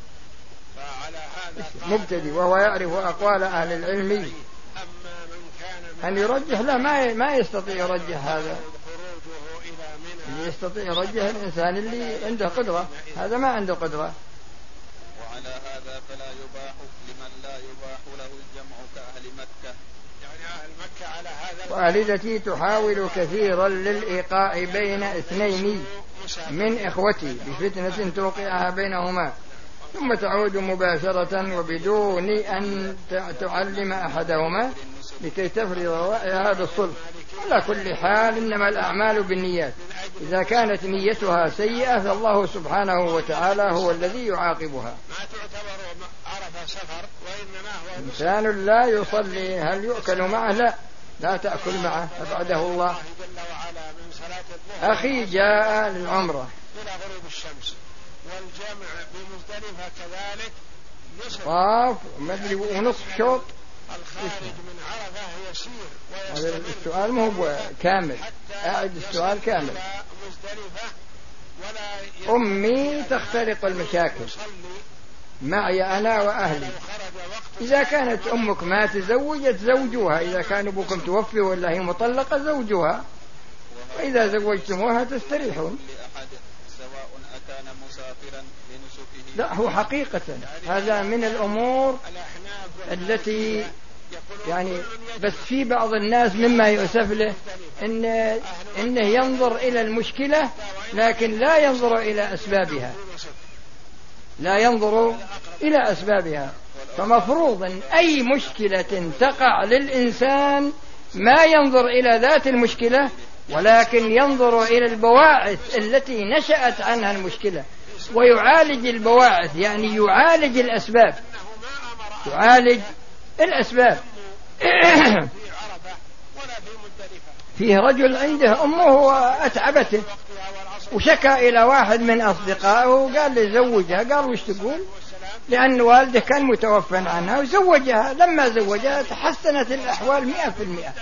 مبتدئ وهو يعرف أقوال أهل العلم أن يرجح؟ لا، ما يستطيع يرجح. هذا اللي يستطيع يرجح الإنسان اللي عنده قدرة، هذا ما عنده قدرة. وعلى هذا فلا يباح لمن لا يباح له الجمع كأهل مكة. يعني أهل مكة على هذا. والدتي تحاول كثيرا للإيقاع بين اثنين من إخوتي بفتنة توقعها بينهما، ثم تعود مباشرة وبدون أن تعلم أحدهما لكي تفرض رأيها بالصلح. على كل حال إنما الأعمال بالنيات، إذا كانت نيتها سيئة فالله سبحانه وتعالى هو الذي يعاقبها. ما تعتبر عرفة سفر وإنما هو إنسان لا يصلي هل يؤكل معه؟ لا تأكل معه، أبعده الله. أخي جاء للعمرة إلى غروب الشمس والجمع بمزدلفة كذلك طاف مدري ونصف شوط. الخارج من عرفة يسير هذا السؤال مو كامل، أعد السؤال كامل. أمي تختلق المشاكل معي أنا وأهلي. إذا كانت أمك ما تزوجت زوجوها، إذا كان أبوكم توفي ولا هي مطلقة زوجوها، وإذا زوجتموها تستريحون. لا، هو حقيقة هذا من الأمور التي يعني بس في بعض الناس مما يؤسف له إنه ينظر إلى المشكلة لكن لا ينظر إلى أسبابها، لا ينظر إلى أسبابها. فمفروض أن أي مشكلة تقع للإنسان ما ينظر إلى ذات المشكلة ولكن ينظر إلى البواعث التي نشأت عنها المشكلة ويعالج البواعث، يعني يعالج الأسباب، يعالج الأسباب. فيه رجل عنده أمه أتعبته وشكى إلى واحد من أصدقائه وقال لي زوجها. قال وش تقول؟ لأن والده كان متوفى عنها وزوجها. لما زوجها تحسنت الأحوال 100%.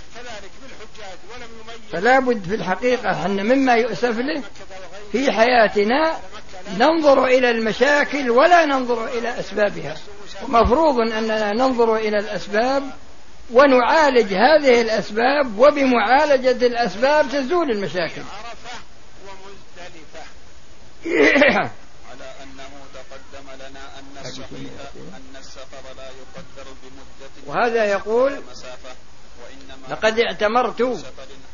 فلا بد في الحقيقة أن مما يؤسف له في حياتنا ننظر إلى المشاكل ولا ننظر إلى أسبابها. ومفروض أننا ننظر إلى الأسباب ونعالج هذه الأسباب، وبمعالجة الأسباب تزول المشاكل. على أنه تقدم لنا أن السفر لا يقدر بمدة وهذا يقول لقد اعتمرت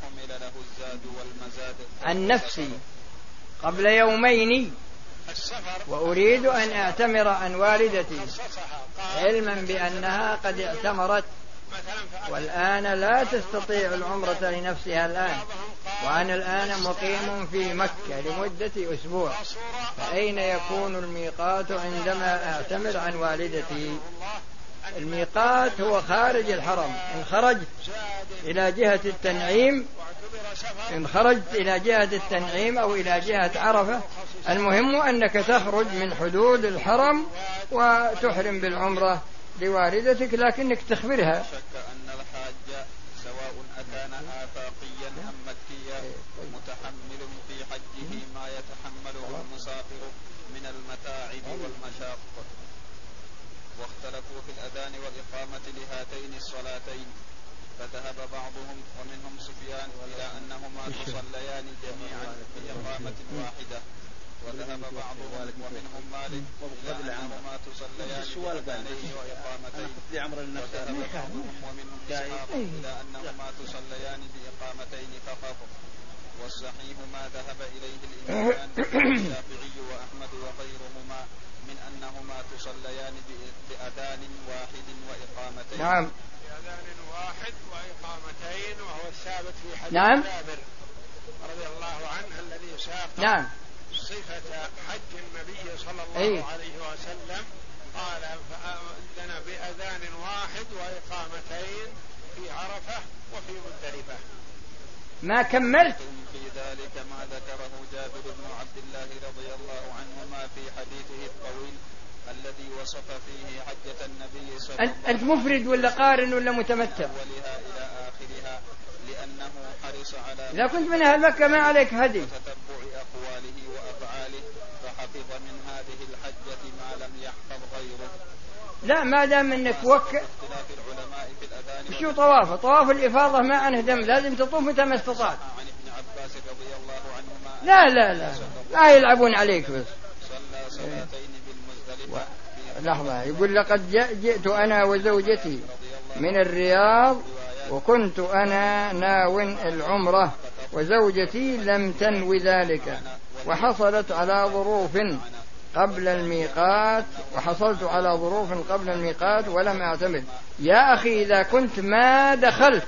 عن نفسي قبل يومين وأريد أن أعتمر عن والدتي علما بأنها قد اعتمرت والآن لا تستطيع العمرة لنفسها الآن، وأنا الآن مقيم في مكة لمدة أسبوع، فأين يكون الميقات عندما أعتمر عن والدتي؟ الميقات هو خارج الحرم. إن خرجت إلى جهة التنعيم، إن خرجت إلى جهة التنعيم أو إلى جهة عرفة، المهم أنك تخرج من حدود الحرم وتحرم بالعمرة لوالدتك، لكنك تخبرها. شك أن الحاج سواء أتانا آفاقيا أم مكيا متحمل في حجه ما يتحمله المسافر من المتاعب والمشاق. واختلفوا في الأذان والإقامة لهاتين الصلاتين، فذهب بعضهم ومنهم سفيان إلى أنهما تصليان جميعا في إقامة واحدة، وذهب بعضهم ومنهم مالك إلى أنهما تصليان بأذانين وإقامتين، وذهب بعضهم ومنهم إسحاق إلى أنهما تصليان بإقامتين فقط. والصحيح ما ذهب إليه الإمامان الشافعي وأحمد وغيرهما من أنهما تصليان بأذان واحد وإقامتين. نعم، بأذان واحد وإقامتين، وهو الثابت في حديث نعم. جابر رضي الله عنه الذي ساق نعم. صفة حج النبي صلى الله عليه وسلم، قال فأذن بأذان واحد وإقامتين في عرفة وفي مزدلفة. ما كملت في ذلك ما ذكره جابر بن عبد الله رضي الله عنهما في حديثه الطويل الذي وصف فيه حجة النبي صلى الله عليه وسلم. أنت مفرد ولا قارن ولا متمتع؟ أولها إلى آخرها، لأنه حرص على إذا كنت من أهل مكة ما عليك هدي وتتبع أقواله وأفعاله، فحفظ من هذه الحجة ما لم يحفظ غيره. لا، ما دام انك اختلاف العلماء في الأذان. شو طوافه؟ طواف الإفاضة ما عنه دم، لازم تطوف متى ما استطعت. عن ابن عباس رضي الله عنهما لا لا لا، ما يلعبون عليك بس. صلى صلاتين بالمزدلفة. لحظة، يقول لقد جئت أنا وزوجتي من الرياض وكنت أنا ناو العمرة وزوجتي لم تنو ذلك، وحصلت على ظروف قبل الميقات ولم أعتمد. يا أخي، إذا كنت ما دخلت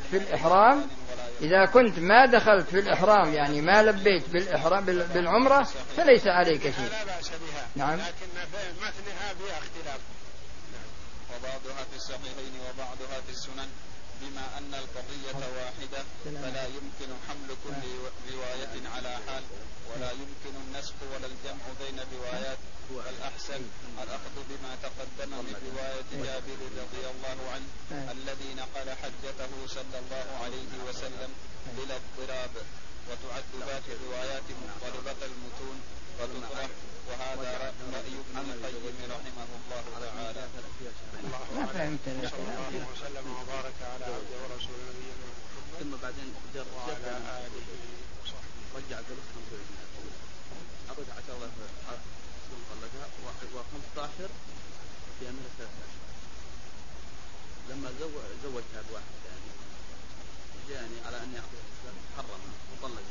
في الإحرام يعني ما لبيت بالإحرام بالعمرة فليس عليك شيء. لا بأس بها. نعم. لكن متنها فيها اختلاف. وبعضها في الصحيحين وبعضها في السنن، بما أن القضية واحدة فلا يمكن حمل كل رواية على حال، ولا يمكن النسخ ولا الجمع بين الروايات. والأحسن الأخذ بما تقدم من رواية جابر رضي الله عنه الذي نقل حجته صلى الله عليه وسلم بلا اضطراب، وتعد باقي الروايات مضطربة المتون فتطرح. وهذا رأي ابن القيم رحمه الله تعالى. ما فهمت. صلى الله وسلم وبارك على عبده ورسوله نبينا محمد ثم بعدين وعلى آله وصحبه. رجع قلتهم أبد عشر طلقها و15 في أمريكا 13 لما زوجها بواحد ثاني جاني على أن يأخذ حرم وطلق.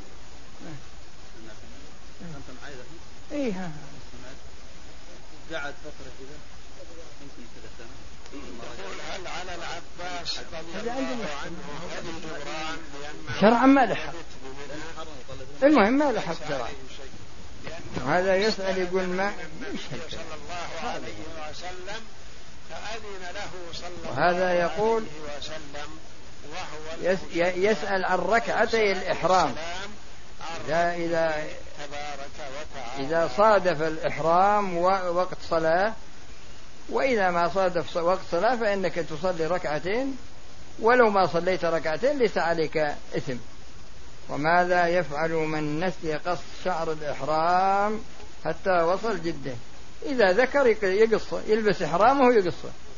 أنت معي ذا؟ إيه. قعد فترة كذا يمكن كذا سنة. يقول هل على العباس رضي الله عنه هذه الجبران شرعا ما لحق، المهم ما لحق شرعا. هذا يسأل يقول ما صلى الله عليه وسلم فأذن له صلى الله وهذا يقول عليه وسلم وهو يسأل عن ركعتي الإحرام إذا صادف الإحرام وقت صلاة، وإذا ما صادف وقت صلاة فإنك تصلي ركعتين، ولو ما صليت ركعتين ليس عليك إثم. وماذا يفعل من نسي قص شعر الإحرام حتى وصل جده؟ إذا ذكر يقصه، يلبس إحرامه ويقصه.